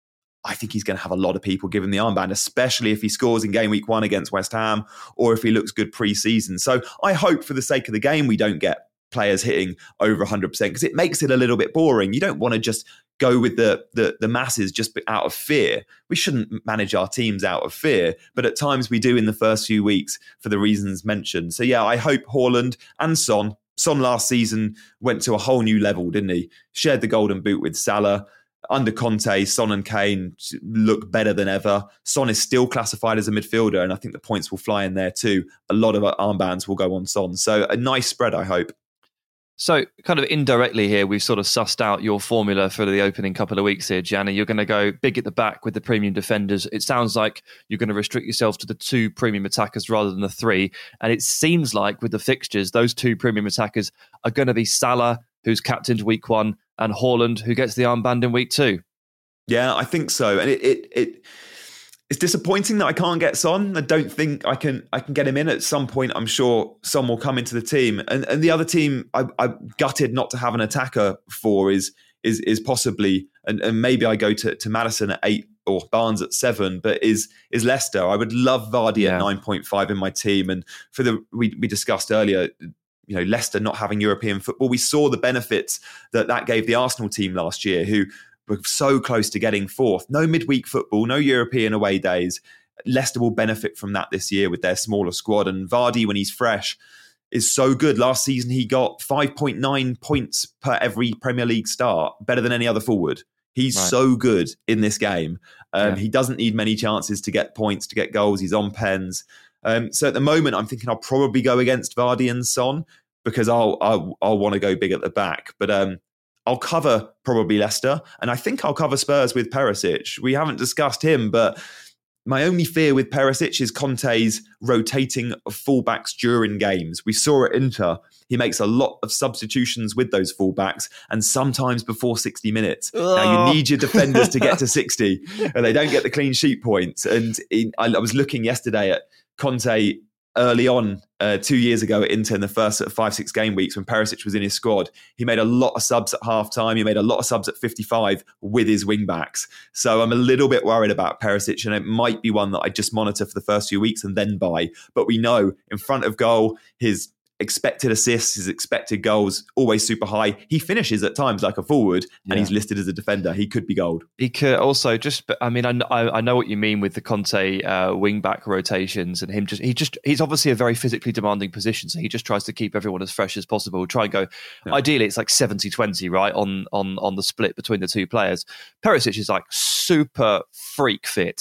I think he's going to have a lot of people giving the armband, especially if he scores in game week one against West Ham or if he looks good pre-season. So I hope for the sake of the game, we don't get players hitting over one hundred percent because it makes it a little bit boring. You don't want to just go with the, the the masses just out of fear. We shouldn't manage our teams out of fear, but at times we do in the first few weeks for the reasons mentioned. So yeah, I hope Haaland and Son, Son last season went to a whole new level, didn't he? Shared the golden boot with Salah. Under Conte, Son and Kane look better than ever. Son is still classified as a midfielder, and I think the points will fly in there too. A lot of armbands will go on Son. So a nice spread, I hope. So kind of indirectly here, we've sort of sussed out your formula for the opening couple of weeks here, Gianni. You're going to go big at the back with the premium defenders. It sounds like you're going to restrict yourself to the two premium attackers rather than the three. And it seems like with the fixtures, those two premium attackers are going to be Salah, who's captained week one, and Haaland, who gets the armband in week two. Yeah, I think so. And it... it, it... It's disappointing that I can't get Son. I don't think I can I can get him in at some point. I'm sure Son will come into the team. And and the other team I, I'm gutted not to have an attacker for is is is possibly, and, and maybe I go to, to Maddison at eight or Barnes at seven, but is is Leicester. I would love Vardy yeah. at nine point five in my team. And for the we, we discussed earlier, you know, Leicester not having European football, we saw the benefits that that gave the Arsenal team last year, who were so close to getting fourth. No midweek football, no European away days. Leicester will benefit from that this year with their smaller squad. And Vardy, when he's fresh, is so good. Last season, he got five point nine points per every Premier League start, better than any other forward. He's right. so good in this game. Um, yeah. He doesn't need many chances to get points, to get goals. He's on pens. Um, so at the moment, I'm thinking I'll probably go against Vardy and Son because I'll I'll, I'll want to go big at the back. But um, I'll cover probably Leicester, and I think I'll cover Spurs with Perisic. We haven't discussed him, but my only fear with Perisic is Conte's rotating of fullbacks during games. We saw at Inter, he makes a lot of substitutions with those fullbacks, and sometimes before sixty minutes. Oh. Now, you need your defenders to get to sixty, and they don't get the clean sheet points. And in, I, I was looking yesterday at Conte early on, uh, two years ago at Inter in the first sort of five, six game weeks when Perisic was in his squad. He made a lot of subs at half time. He made a lot of subs at fifty-five with his wing backs. So I'm a little bit worried about Perisic, and it might be one that I just monitor for the first few weeks and then buy. But we know in front of goal, his expected assists, his expected goals, always super high. He finishes at times like a forward, yeah. and he's listed as a defender. He could be gold. He could also just, I mean, I, I know what you mean with the Conte uh, wing back rotations and him just, he just, he's obviously a very physically demanding position. So he just tries to keep everyone as fresh as possible. Try and go, yeah. ideally it's like seventy twenty, right? On, on, on the split between the two players. Perisic is like super freak fit.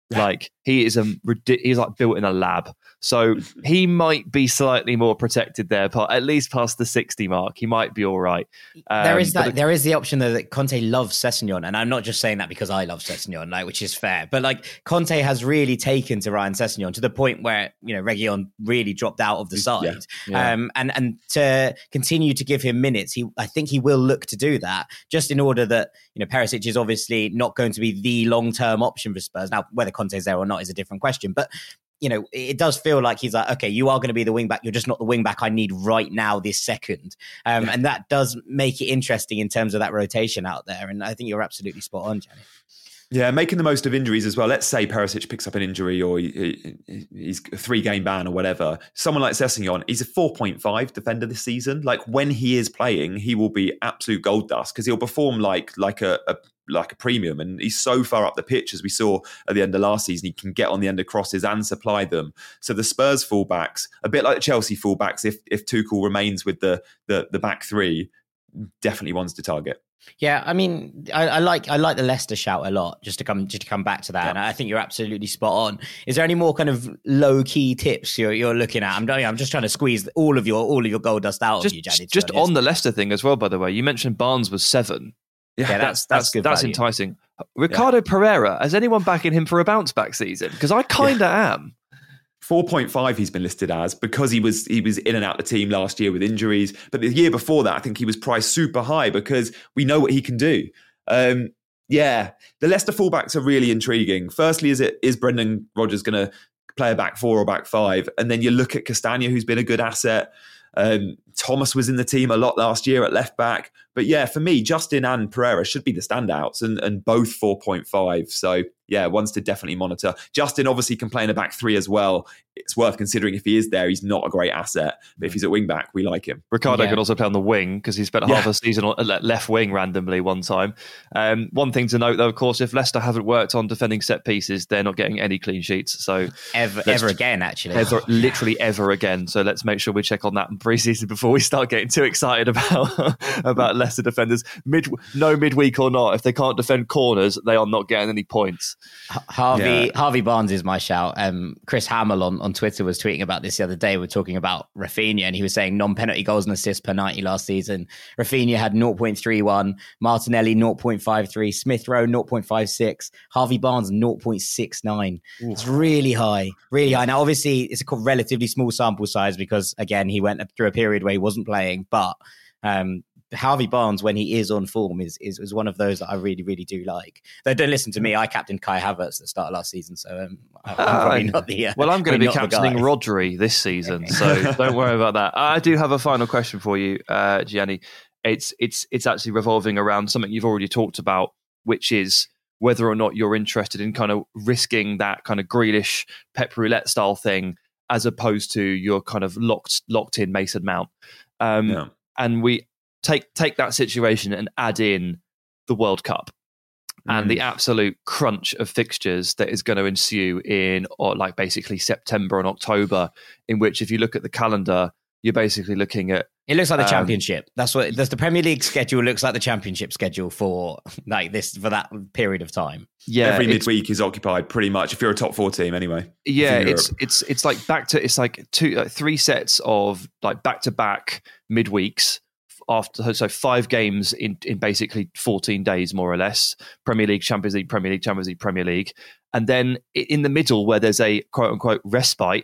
Like he is a he's like built in a lab, so he might be slightly more protected there, at least past the sixty mark. He might be all right. Um, there is that. But, there is the option though that Conte loves Sessegnon, and I'm not just saying that because I love Sessegnon, like which is fair. But like Conte has really taken to Ryan Sessegnon to the point where you know Reguilón really dropped out of the side, yeah. Yeah. Um, and and to continue to give him minutes, he I think he will look to do that just in order that you know Perisic is obviously not going to be the long term option for Spurs now. Whether Conte's there or not is a different question, but you know, it does feel like he's like, okay, you are going to be the wing back. You're just not the wing back I need right now, this second. Um, yeah. And that does make it interesting in terms of that rotation out there. And I think you're absolutely spot on, Jenny. Yeah, making the most of injuries as well. Let's say Perisic picks up an injury or he, he's a three-game ban or whatever. Someone like Sessegnon, he's a four point five defender this season. Like when he is playing, he will be absolute gold dust because he'll perform like like a, a like a premium. And he's so far up the pitch, as we saw at the end of last season, he can get on the end of crosses and supply them. So the Spurs fullbacks, a bit like the Chelsea fullbacks, if if Tuchel remains with the the, the back three, definitely ones to target. Yeah, I mean, I, I like I like the Leicester shout a lot. Just to come just to come back to that, yeah. And I think you're absolutely spot on. Is there any more kind of low key tips you're you're looking at? I'm I'm just trying to squeeze all of your all of your gold dust out just, of you, Jaddy. Just on the Leicester thing as well, by the way, you mentioned Barnes was seven. Yeah, yeah that's, that's that's good. That's value. enticing. Ricardo yeah. Pereira, has anyone backing him for a bounce back season? Because I kind of yeah. am. four point five he's been listed as because he was he was in and out the team last year with injuries. But the year before that, I think he was priced super high because we know what he can do. Um, yeah, the Leicester fullbacks are really intriguing. Firstly, is it is Brendan Rodgers going to play a back four or back five? And then you look at Castagna, who's been a good asset. Um, Thomas was in the team a lot last year at left back. But yeah, for me, Justin and Pereira should be the standouts and, and both four point five. So yeah, ones to definitely monitor. Justin obviously can play in a back three as well. It's worth considering if he is there, he's not a great asset. But if he's at wing back, we like him. Ricardo yeah. can also play on the wing because he spent yeah. half a season on left wing randomly one time. Um, one thing to note, though, of course, if Leicester haven't worked on defending set pieces, they're not getting any clean sheets. So ever, ever again, actually, ever, literally ever again. So let's make sure we check on that in pre-season before we start getting too excited about about Leicester defenders. Mid, no midweek or not, if they can't defend corners, they are not getting any points. Harvey yeah. Harvey Barnes is my shout. Um, Chris Hamill on, on Twitter was tweeting about this the other day. We're talking about Rafinha, and he was saying non-penalty goals and assists per ninety last season. Rafinha had zero point three one, Martinelli zero point five three, Smith Rowe zero point five six, Harvey Barnes zero point six nine. Ooh. It's really high, really high. Now, obviously, it's a relatively small sample size because, again, he went through a period where he wasn't playing, but um, Harvey Barnes, when he is on form, is, is is one of those that I really, really do like. Though don't listen to me, I captained Kai Havertz at the start of last season, so um, I'm probably not the uh, well, I'm going to be captaining Rodri this season, so don't worry about that. I do have a final question for you, uh, Gianni. It's it's it's actually revolving around something you've already talked about, which is whether or not you're interested in kind of risking that kind of Grealish Pep Roulette style thing, as opposed to your kind of locked locked in Mason Mount. Um, yeah. And we. Take take that situation and add in the World Cup mm. and the absolute crunch of fixtures that is going to ensue in, or like basically September and October. In which, if you look at the calendar, you're basically looking at. It looks like the um, Championship. That's what. That's the Premier League schedule looks like the Championship schedule for like this for that period of time. Yeah, every midweek is occupied pretty much. If you're a top four team, anyway. Yeah, it's it's it's like back to it's like two like three sets of like back to back midweeks. After so five games in, in basically fourteen days, more or less. Premier League, Champions League, Premier League, Champions League, Premier League, and then in the middle where there's a quote unquote respite,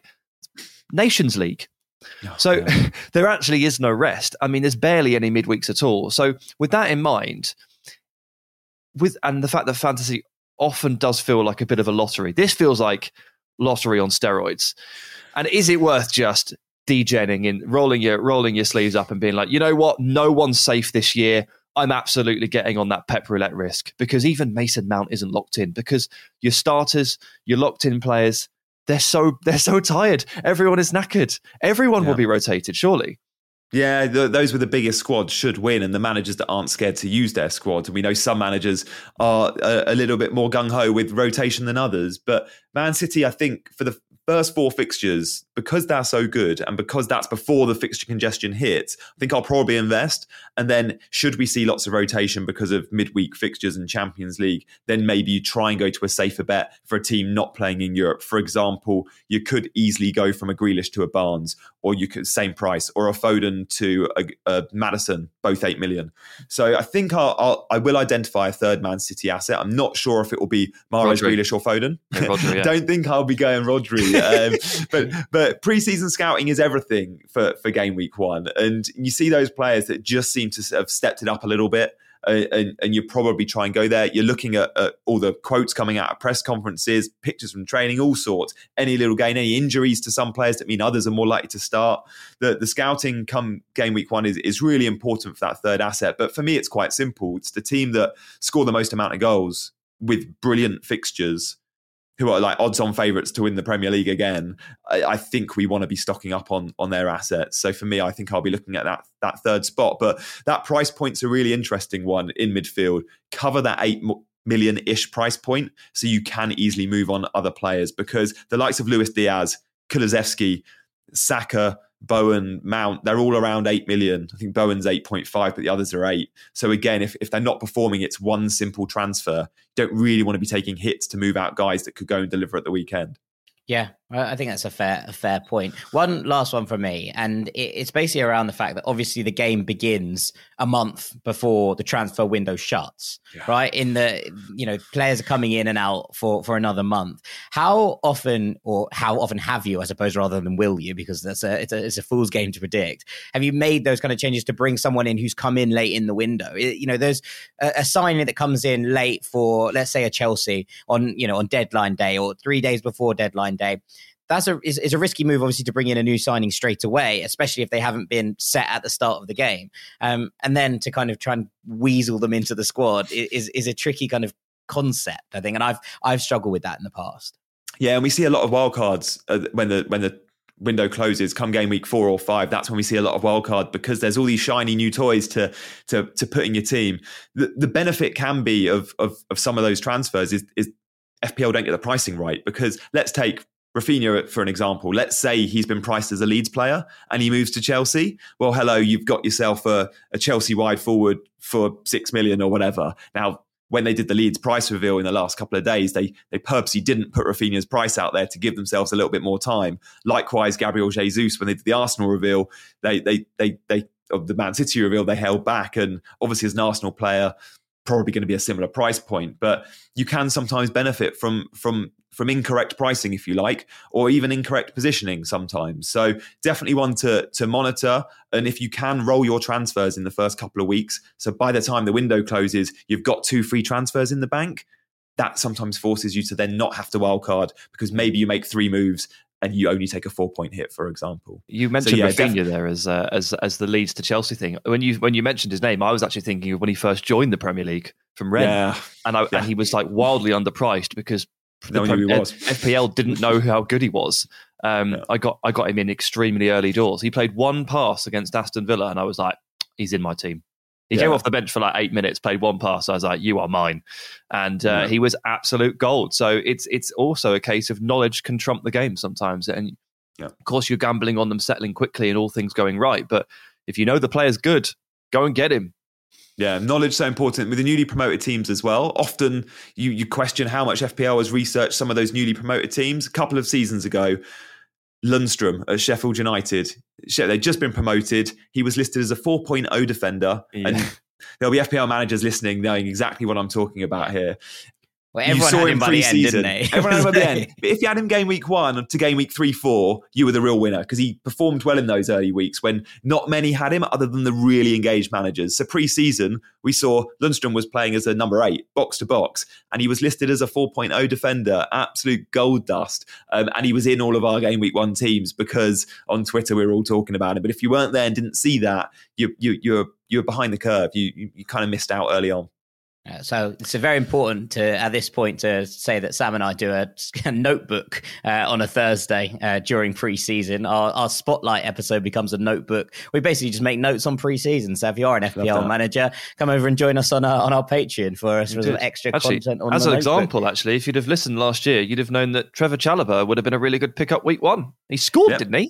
Nations League. Oh, so yeah. There actually is no rest. I mean, there's barely any midweeks at all. So with that in mind, with and the fact that fantasy often does feel like a bit of a lottery, this feels like lottery on steroids. And is it worth just degenning in rolling your rolling your sleeves up and being like, you know what, no one's safe this year, I'm absolutely getting on that Pep Roulette risk, because even Mason Mount isn't locked in, because your starters, your locked in players, they're so they're so tired, everyone is knackered, everyone yeah. will be rotated surely. Yeah, the, those with the biggest squads should win, and the managers that aren't scared to use their squad. And we know some managers are a, a little bit more gung-ho with rotation than others, but Man City, I think for the first four fixtures, because they're so good and because that's before the fixture congestion hits, I think I'll probably invest. And then should we see lots of rotation because of midweek fixtures and Champions League, then maybe you try and go to a safer bet for a team not playing in Europe. For example, you could easily go from a Grealish to a Barnes, or you could same price, or a Foden to a, a Maddison, both eight million. So I think I'll, I'll, I will identify a third Man City asset. I'm not sure if it will be Mahrez, Grealish or Foden. Yeah, Rodri, yeah. Don't think I'll be going Rodri. Um, but but pre-season scouting is everything for, for game week one. And you see those players that just seem to have stepped it up a little bit. Uh, and, and you probably try and go there. You're looking at, at all the quotes coming out of press conferences, pictures from training, all sorts. Any little gain, any injuries to some players that mean others are more likely to start. The the scouting come game week one is, is really important for that third asset. But for me, it's quite simple. It's the team that score the most amount of goals with brilliant fixtures, who are like odds-on favourites to win the Premier League again. I, I think we want to be stocking up on on their assets. So for me, I think I'll be looking at that that third spot. But that price point's a really interesting one in midfield. Cover that eight million-ish price point so you can easily move on other players, because the likes of Luis Diaz, Kulusevski, Saka, Bowen, Mount, they're all around eight million. I think Bowen's eight point five, but the others are eight. So again, if, if they're not performing, it's one simple transfer. You don't really want to be taking hits to move out guys that could go and deliver at the weekend. Yeah, I think that's a fair a fair point. One last one from me, and it's basically around the fact that obviously the game begins a month before the transfer window shuts, yeah. right? In the, you know, players are coming in and out for, for another month. How often, or how often have you, I suppose, rather than will you, because that's a it's a it's a fool's game to predict. Have you made those kind of changes to bring someone in who's come in late in the window? It, you know, there's a, a signing that comes in late for, let's say, a Chelsea on, you know, on deadline day or three days before deadline day. That's a is, is a risky move, obviously, to bring in a new signing straight away, especially if they haven't been set at the start of the game. Um, and then to kind of try and weasel them into the squad is is a tricky kind of concept, I think. And I've I've struggled with that in the past. Yeah, and we see a lot of wildcards uh, when the when the window closes, come game week four or five. That's when we see a lot of wildcard, because there's all these shiny new toys to to to put in your team. The, the benefit can be of, of of some of those transfers is is F P L don't get the pricing right, because let's take Rafinha, for an example. Let's say he's been priced as a Leeds player and he moves to Chelsea. Well, hello, you've got yourself a, a Chelsea wide forward for six million or whatever. Now, when they did the Leeds price reveal in the last couple of days, they they purposely didn't put Rafinha's price out there to give themselves a little bit more time. Likewise, Gabriel Jesus, when they did the Arsenal reveal, they they they they of the Man City reveal, they held back. And obviously, as an Arsenal player, probably going to be a similar price point. But you can sometimes benefit from from from incorrect pricing, if you like, or even incorrect positioning sometimes. So definitely one to to monitor. And if you can, roll your transfers in the first couple of weeks. So by the time the window closes, you've got two free transfers in the bank. That sometimes forces you to then not have to wildcard, because maybe you make three moves and you only take a four-point hit, for example. You mentioned so, yeah, Rafinha def- there as uh, as as the Leeds to Chelsea thing. When you when you mentioned his name, I was actually thinking of when he first joined the Premier League from Rennes, yeah. and I, yeah. and he was like wildly underpriced because no one knew who he was. F P L didn't know how good he was. Um, yeah. I got I got him in extremely early doors. He played one pass against Aston Villa, and I was like, he's in my team. He yeah. came off the bench for like eight minutes, played one pass. I was like, you are mine. And uh, yeah. he was absolute gold. So it's it's also a case of knowledge can trump the game sometimes. And yeah. of course, you're gambling on them settling quickly and all things going right. But if you know the player's good, go and get him. Yeah, knowledge so important with the newly promoted teams as well. Often you you question how much F P L has researched some of those newly promoted teams. A couple of seasons ago, Lundstrom at Sheffield United, they'd just been promoted. He was listed as a four point oh defender. Yeah. And there'll be F P L managers listening knowing exactly what I'm talking about here. Well, everyone you saw had him, him by the end, didn't they? Everyone had him by the end. But if you had him game week one to game week three, four, you were the real winner, because he performed well in those early weeks when not many had him other than the really engaged managers. So pre-season, we saw Lundstrom was playing as a number eight, box to box, and he was listed as a four point oh defender, absolute gold dust. Um, and he was in all of our game week one teams because on Twitter we were all talking about him. But if you weren't there and didn't see that, you, you, you're, you're behind the curve. You, you, you kind of missed out early on. Uh, so it's very important to, at this point, to say that Sam and I do a, a notebook uh, on a Thursday uh, during pre-season. Our, our spotlight episode becomes a notebook. We basically just make notes on pre-season. So if you are an F P L manager, come over and join us on our, on our Patreon for, for some extra actually, content on as the an notebook. example, actually, if you'd have listened last year, you'd have known that Trevor Chalobah would have been a really good pickup week one. He scored, yep. didn't he?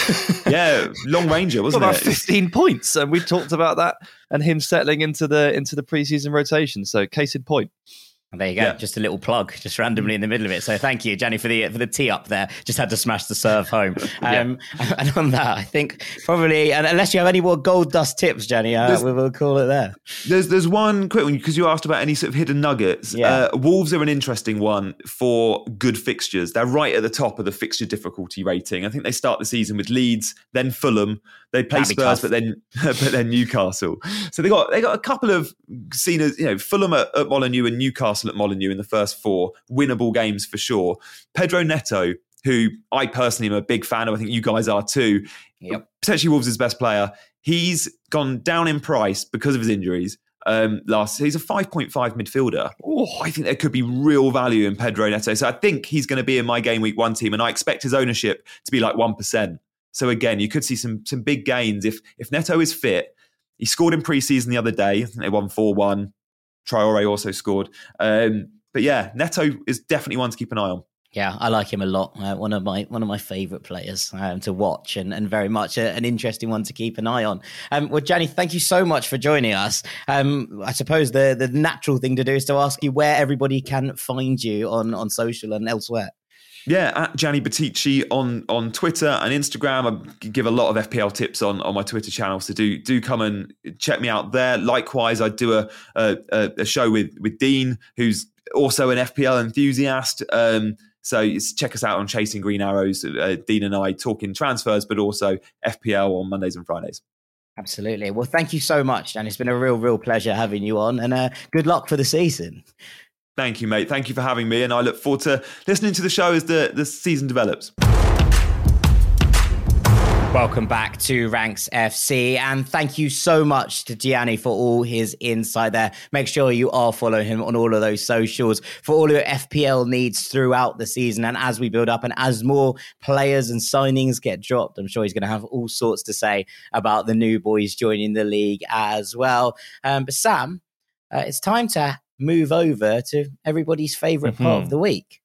Yeah, long ranger, wasn't about it? fifteen points, and we talked about that and him settling into the into the preseason rotation. So, case in point. There you go. Yeah. Just a little plug, just randomly in the middle of it. So thank you, Gianni, for the for the tee up there. Just had to smash the serve home. Um, yeah. And on that, I think probably, and unless you have any more gold dust tips, Gianni, uh, we will call it there. There's there's one quick one, because you asked about any sort of hidden nuggets. Yeah. Uh, Wolves are an interesting one for good fixtures. They're right at the top of the fixture difficulty rating. I think they start the season with Leeds, then Fulham. They play That'd Spurs, but then but then Newcastle. So they got they got a couple of seen as, you know, Fulham at, at Molineux and Newcastle at Molineux in the first four, winnable games for sure. Pedro Neto, who I personally am a big fan of, I think you guys are too. Yep. Potentially Wolves' best player. He's gone down in price because of his injuries. Um, last, he's a five point five midfielder. Oh, I think there could be real value in Pedro Neto. So I think he's going to be in my game week one team, and I expect his ownership to be like one percent. So again, you could see some some big gains if if Neto is fit. He scored in pre-season the other day. I think they won four one. Traore also scored. Um, but yeah, Neto is definitely one to keep an eye on. Yeah, I like him a lot. Uh, one of my one of my favourite players um, to watch, and, and very much a, an interesting one to keep an eye on. Um, well, Gianni, thank you so much for joining us. Um, I suppose the the natural thing to do is to ask you where everybody can find you on, on social and elsewhere. Yeah, at Gianni Buttici on, on Twitter and Instagram. I give a lot of F P L tips on, on my Twitter channel, so do do come and check me out there. Likewise, I do a a, a show with, with Dean, who's also an F P L enthusiast. Um, so check us out on Chasing Green Arrows. Uh, Dean and I talking transfers, but also F P L on Mondays and Fridays. Absolutely. Well, thank you so much, and it's been a real, real pleasure having you on, and uh, good luck for the season. Thank you, mate. Thank you for having me. And I look forward to listening to the show as the, the season develops. Welcome back to Ranks F C, and thank you so much to Gianni for all his insight there. Make sure you are following him on all of those socials for all your F P L needs throughout the season. And as we build up and as more players and signings get dropped, I'm sure he's going to have all sorts to say about the new boys joining the league as well. Um, but Sam, uh, it's time to move over to everybody's favourite mm-hmm. part of the week.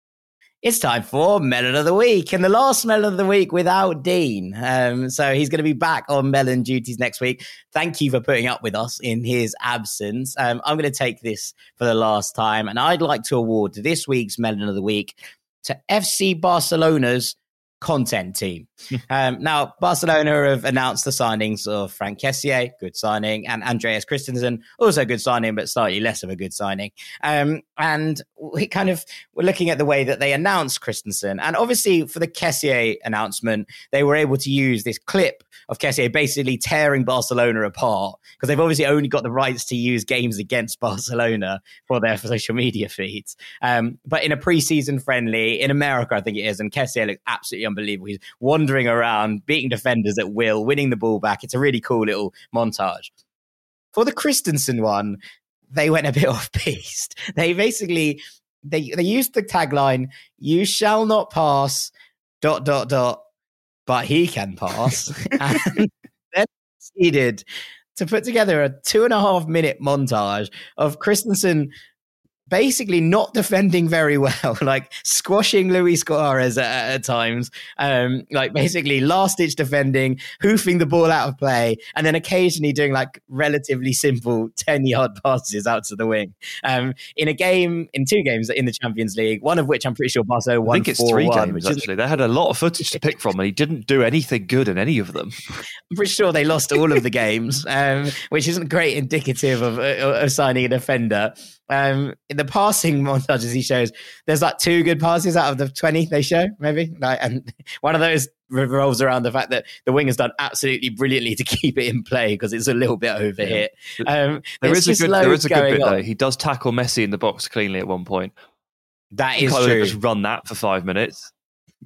It's time for Melon of the Week, and the last Melon of the Week without Dean. Um, so he's going to be back on Melon duties next week. Thank you for putting up with us in his absence. Um, I'm going to take this for the last time, and I'd like to award this week's Melon of the Week to F C Barcelona's content team. um, now, Barcelona have announced the signings of Frank Kessié, good signing, and Andreas Christensen, also good signing, but slightly less of a good signing. Um, and we kind of were looking at the way that they announced Christensen. And obviously, for the Kessié announcement, they were able to use this clip of Kessié basically tearing Barcelona apart, because they've obviously only got the rights to use games against Barcelona for their social media feeds. Um, but in a preseason friendly, in America, I think it is, and Kessié looks absolutely unbelievable. He's wandering around, beating defenders at will, winning the ball back. It's a really cool little montage. For the Christensen one, they went a bit off piste. They basically, they, they used the tagline, "You shall not pass, dot, dot, dot, but he can pass." And then proceeded to put together a two and a half minute montage of Christensen basically not defending very well, like squashing Luis Suarez at, at times, um, like basically last-ditch defending, hoofing the ball out of play, and then occasionally doing like relatively simple ten-yard passes out to the wing. Um, in a game, in two games in the Champions League, one of which I'm pretty sure Barcelona won. I think it's four one, three games, which actually. They had a lot of footage to pick from, and he didn't do anything good in any of them. I'm pretty sure they lost all of the games, um, which isn't great indicative of, of signing a defender. Um, in the passing montages he shows, there's like two good passes out of the twenty they show, maybe. Like, and one of those revolves around the fact that the wing has done absolutely brilliantly to keep it in play because it's a little bit overhit. Yeah. Um, there is a good, there is a good bit on. though. He does tackle Messi in the box cleanly at one point. That is Can't true. Just run that for five minutes.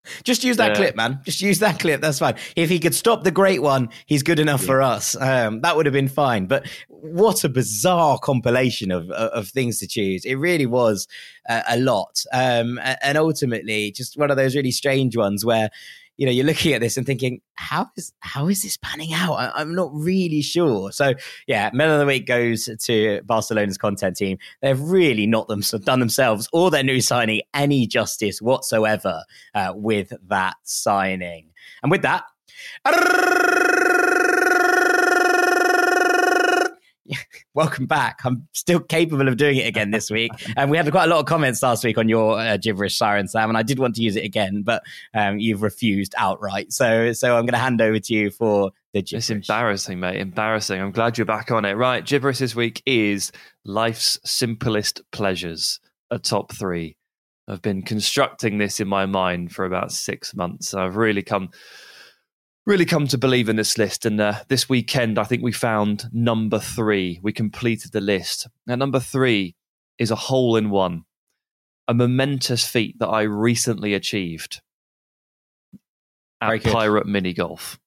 Just use that Yeah. clip, man. Just use that clip. That's fine. If he could stop the great one, he's good enough yeah. for us. Um, that would have been fine. But what a bizarre compilation of of things to choose. It really was uh, a lot. Um, and ultimately, just one of those really strange ones where, you know, you're looking at this and thinking, how is how is this panning out? I, I'm not really sure. So, yeah, Man of the Week goes to Barcelona's content team. They've really not them, done themselves or their new signing any justice whatsoever uh, with that signing. And with that... Welcome back. I'm still capable of doing it again this week. And we had quite a lot of comments last week on your uh, gibberish siren, Sam, and I did want to use it again, but um, you've refused outright. So so I'm going to hand over to you for the gibberish. It's embarrassing, mate. Embarrassing. I'm glad you're back on it. Right. Gibberish this week is life's simplest pleasures, a top three. I've been constructing this in my mind for about six months. So I've really come... Really come to believe in this list. And uh, this weekend, I think we found number three. We completed the list. Now, number three is a hole-in-one, a momentous feat that I recently achieved at Pirate Mini Golf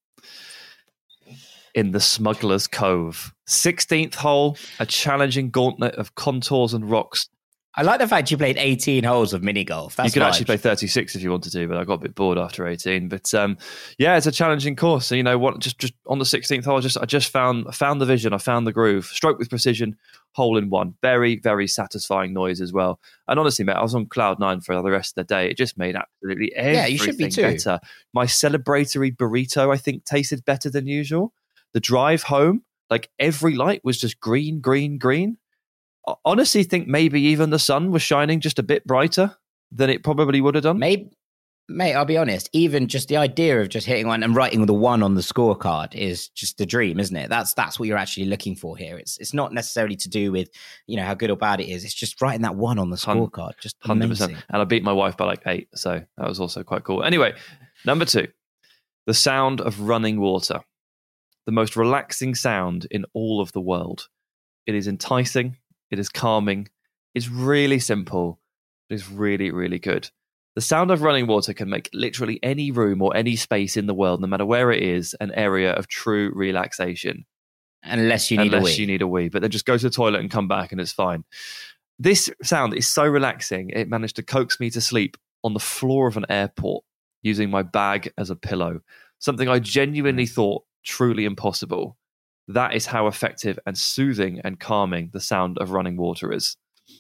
in the Smuggler's Cove. sixteenth hole, a challenging gauntlet of contours and rocks. I like the fact you played eighteen holes of mini golf. That's you could vibes. actually play thirty-six if you wanted to, but I got a bit bored after eighteen. But um, yeah, it's a challenging course. So, you know what? Just just on the sixteenth hole, I just I just found I found the vision. I found the groove. Stroke with precision, hole in one. Very very satisfying noise as well. And honestly, mate, I was on cloud nine for the rest of the day. It just made absolutely everything yeah, you should be too. better. My celebratory burrito, I think, tasted better than usual. The drive home, like every light was just green, green, green. Honestly think maybe even the sun was shining just a bit brighter than it probably would have done. Maybe, mate, I'll be honest, even just the idea of just hitting one and writing the one on the scorecard is just the dream, isn't it? That's that's what you're actually looking for here. It's it's not necessarily to do with, you know, how good or bad it is. It's just writing that one on the scorecard. Just amazing. one hundred percent. And I beat my wife by like eight, so that was also quite cool. Anyway, number two, the sound of running water. The most relaxing sound in all of the world. It is enticing. It is calming. It's really simple. It's really, really good. The sound of running water can make literally any room or any space in the world, no matter where it is, an area of true relaxation. Unless you need Unless a wee. you need a wee. But then just go to the toilet and come back and it's fine. This sound is so relaxing, it managed to coax me to sleep on the floor of an airport using my bag as a pillow. Something I genuinely thought truly impossible. That is how effective and soothing and calming the sound of running water is.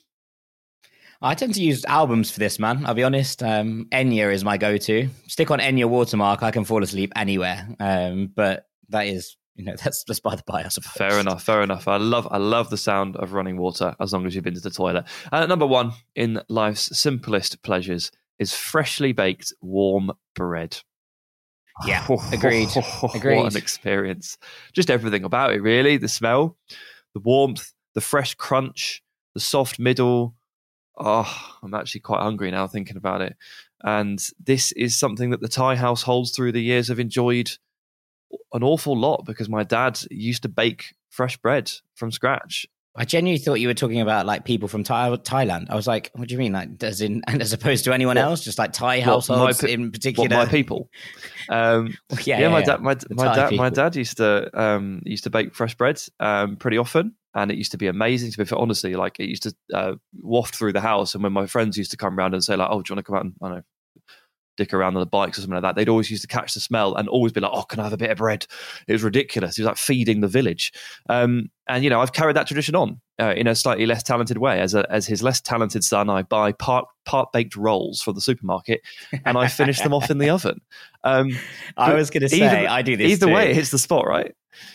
I tend to use albums for this, man. I'll be honest. Um, Enya is my go-to. Stick on Enya Watermark, I can fall asleep anywhere. Um, but that is, you know, that's just by the by, I suppose. Fair enough, fair enough. I love, I love the sound of running water as long as you've been to the toilet. And at number one in life's simplest pleasures is freshly baked warm bread. Yeah, agreed. agreed. What an experience. Just everything about it, really. The smell, the warmth, the fresh crunch, the soft middle. Oh, I'm actually quite hungry now thinking about it. And this is something that the Thai households through the years have enjoyed an awful lot because my dad used to bake fresh bread from scratch. I genuinely thought you were talking about like people from Thai- Thailand. I was like, what do you mean? Like, as in, as opposed to anyone what, else, just like Thai households pe- in particular. What, my people. Um, yeah, yeah, my yeah, dad, my, my dad, people. my dad used to um, used to bake fresh bread um, pretty often, and it used to be amazing. To be honestly, like it used to uh, waft through the house, and when my friends used to come around and say like, "Oh, do you want to come out and I don't know, dick around on the bikes or something like that?" They'd always used to catch the smell and always be like, "Oh, can I have a bit of bread?" It was ridiculous. It was like feeding the village. Um, and you know, I've carried that tradition on uh, in a slightly less talented way. As a, as his less talented son, I buy part part baked rolls from the supermarket and I finish them off in the oven. Um, I was going to say, either, I do this either too. way. It hits the spot, right?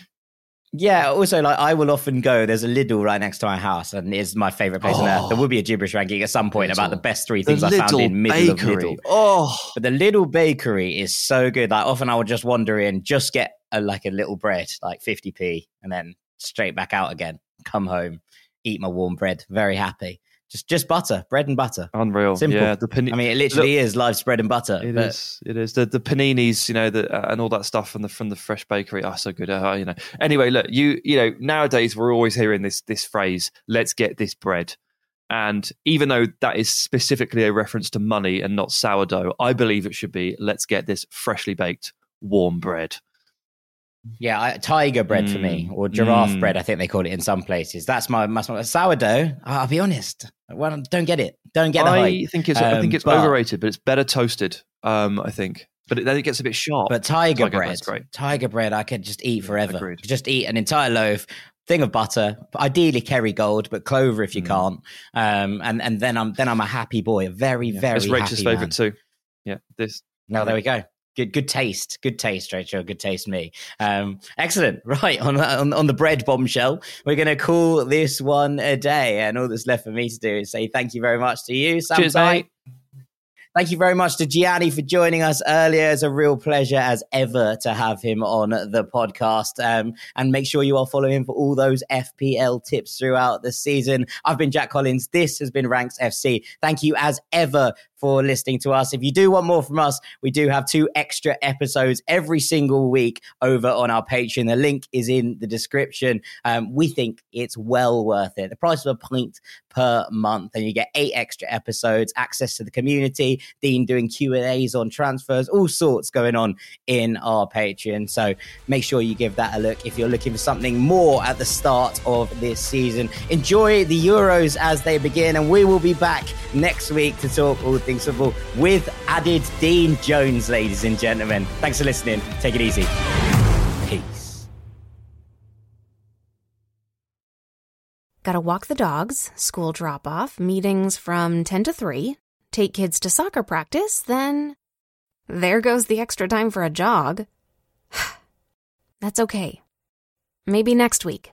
Yeah, also, like, I will often go, there's a Lidl right next to my house, and it's my favourite place on earth. There will be a gibberish ranking at some point Lidl. about the best three things The I found Lidl in middle bakery. of Lidl. Oh, But the Lidl bakery is so good. Like, often I will just wander in, just get a, like a little bread, like fifty p, and then straight back out again, come home, eat my warm bread, very happy. Just just butter, bread and butter. Unreal. Simple. Yeah, the pan- I mean, it literally Look, is life's bread and butter. It but is. It is. The the paninis, you know, the, uh, and all that stuff from the from the fresh bakery are so good. Uh, you know. Anyway, look, you you know, nowadays we're always hearing this this phrase, "Let's get this bread," And even though that is specifically a reference to money and not sourdough, I believe it should be, let's get this freshly baked warm bread. Yeah, I, tiger bread mm. for me, or giraffe mm. bread, I think they call it in some places. That's my, my, my sourdough. I'll be honest, well, don't get it. Don't get the I hype. think it's um, I think it's but, overrated, but it's better toasted. Um, I think, but it, then it gets a bit sharp. But tiger, tiger bread, bread, tiger bread, I could just eat forever. Agreed. Just eat an entire loaf. Thing of butter, ideally Kerrygold, but Clover if you mm. can't. Um, and and then I'm then I'm a happy boy, a very yeah. very. It's Rachel's happy favourite man. too. Yeah, this. No, there we go. Good, good taste. Good taste, Rachel. Good taste, me. Um, excellent. Right on, on on the bread bombshell, we're going to call this one a day, and all that's left for me to do is say thank you very much to you, Sam. Cheers, mate. Thank you very much to Gianni for joining us earlier. It's a real pleasure as ever to have him on the podcast. Um, and make sure you are following him for all those F P L tips throughout the season. I've been Jack Collins. This has been Ranks F C. Thank you as ever for listening to us. If you do want more from us, we do have two extra episodes every single week over on our Patreon. The link is in the description. Um, we think it's well worth it. The price of a pint per month, and you get eight extra episodes, access to the community, Dean doing Q and A's on transfers, all sorts going on in our Patreon. So make sure you give that a look if you're looking for something more at the start of this season. Enjoy the Euros as they begin, and we will be back next week to talk all things football with added Dean Jones, ladies and gentlemen. Thanks for listening. Take it easy. Peace. Gotta walk the dogs, school drop-off, meetings from ten to three, take kids to soccer practice, then there goes the extra time for a jog. That's okay. Maybe next week.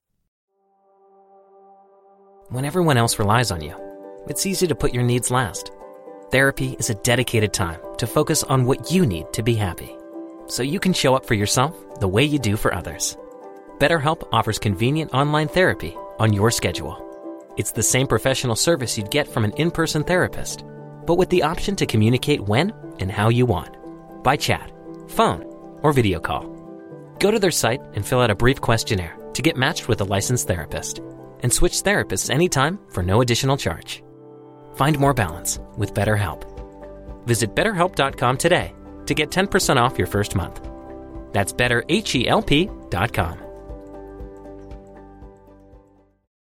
When everyone else relies on you, it's easy to put your needs last. Therapy is a dedicated time to focus on what you need to be happy, so you can show up for yourself the way you do for others. BetterHelp offers convenient online therapy on your schedule. It's the same professional service you'd get from an in-person therapist, but with the option to communicate when and how you want, by chat, phone, or video call. Go to their site and fill out a brief questionnaire to get matched with a licensed therapist, and switch therapists anytime for no additional charge. Find more balance with BetterHelp. Visit better help dot com today to get ten percent off your first month. That's better help dot com.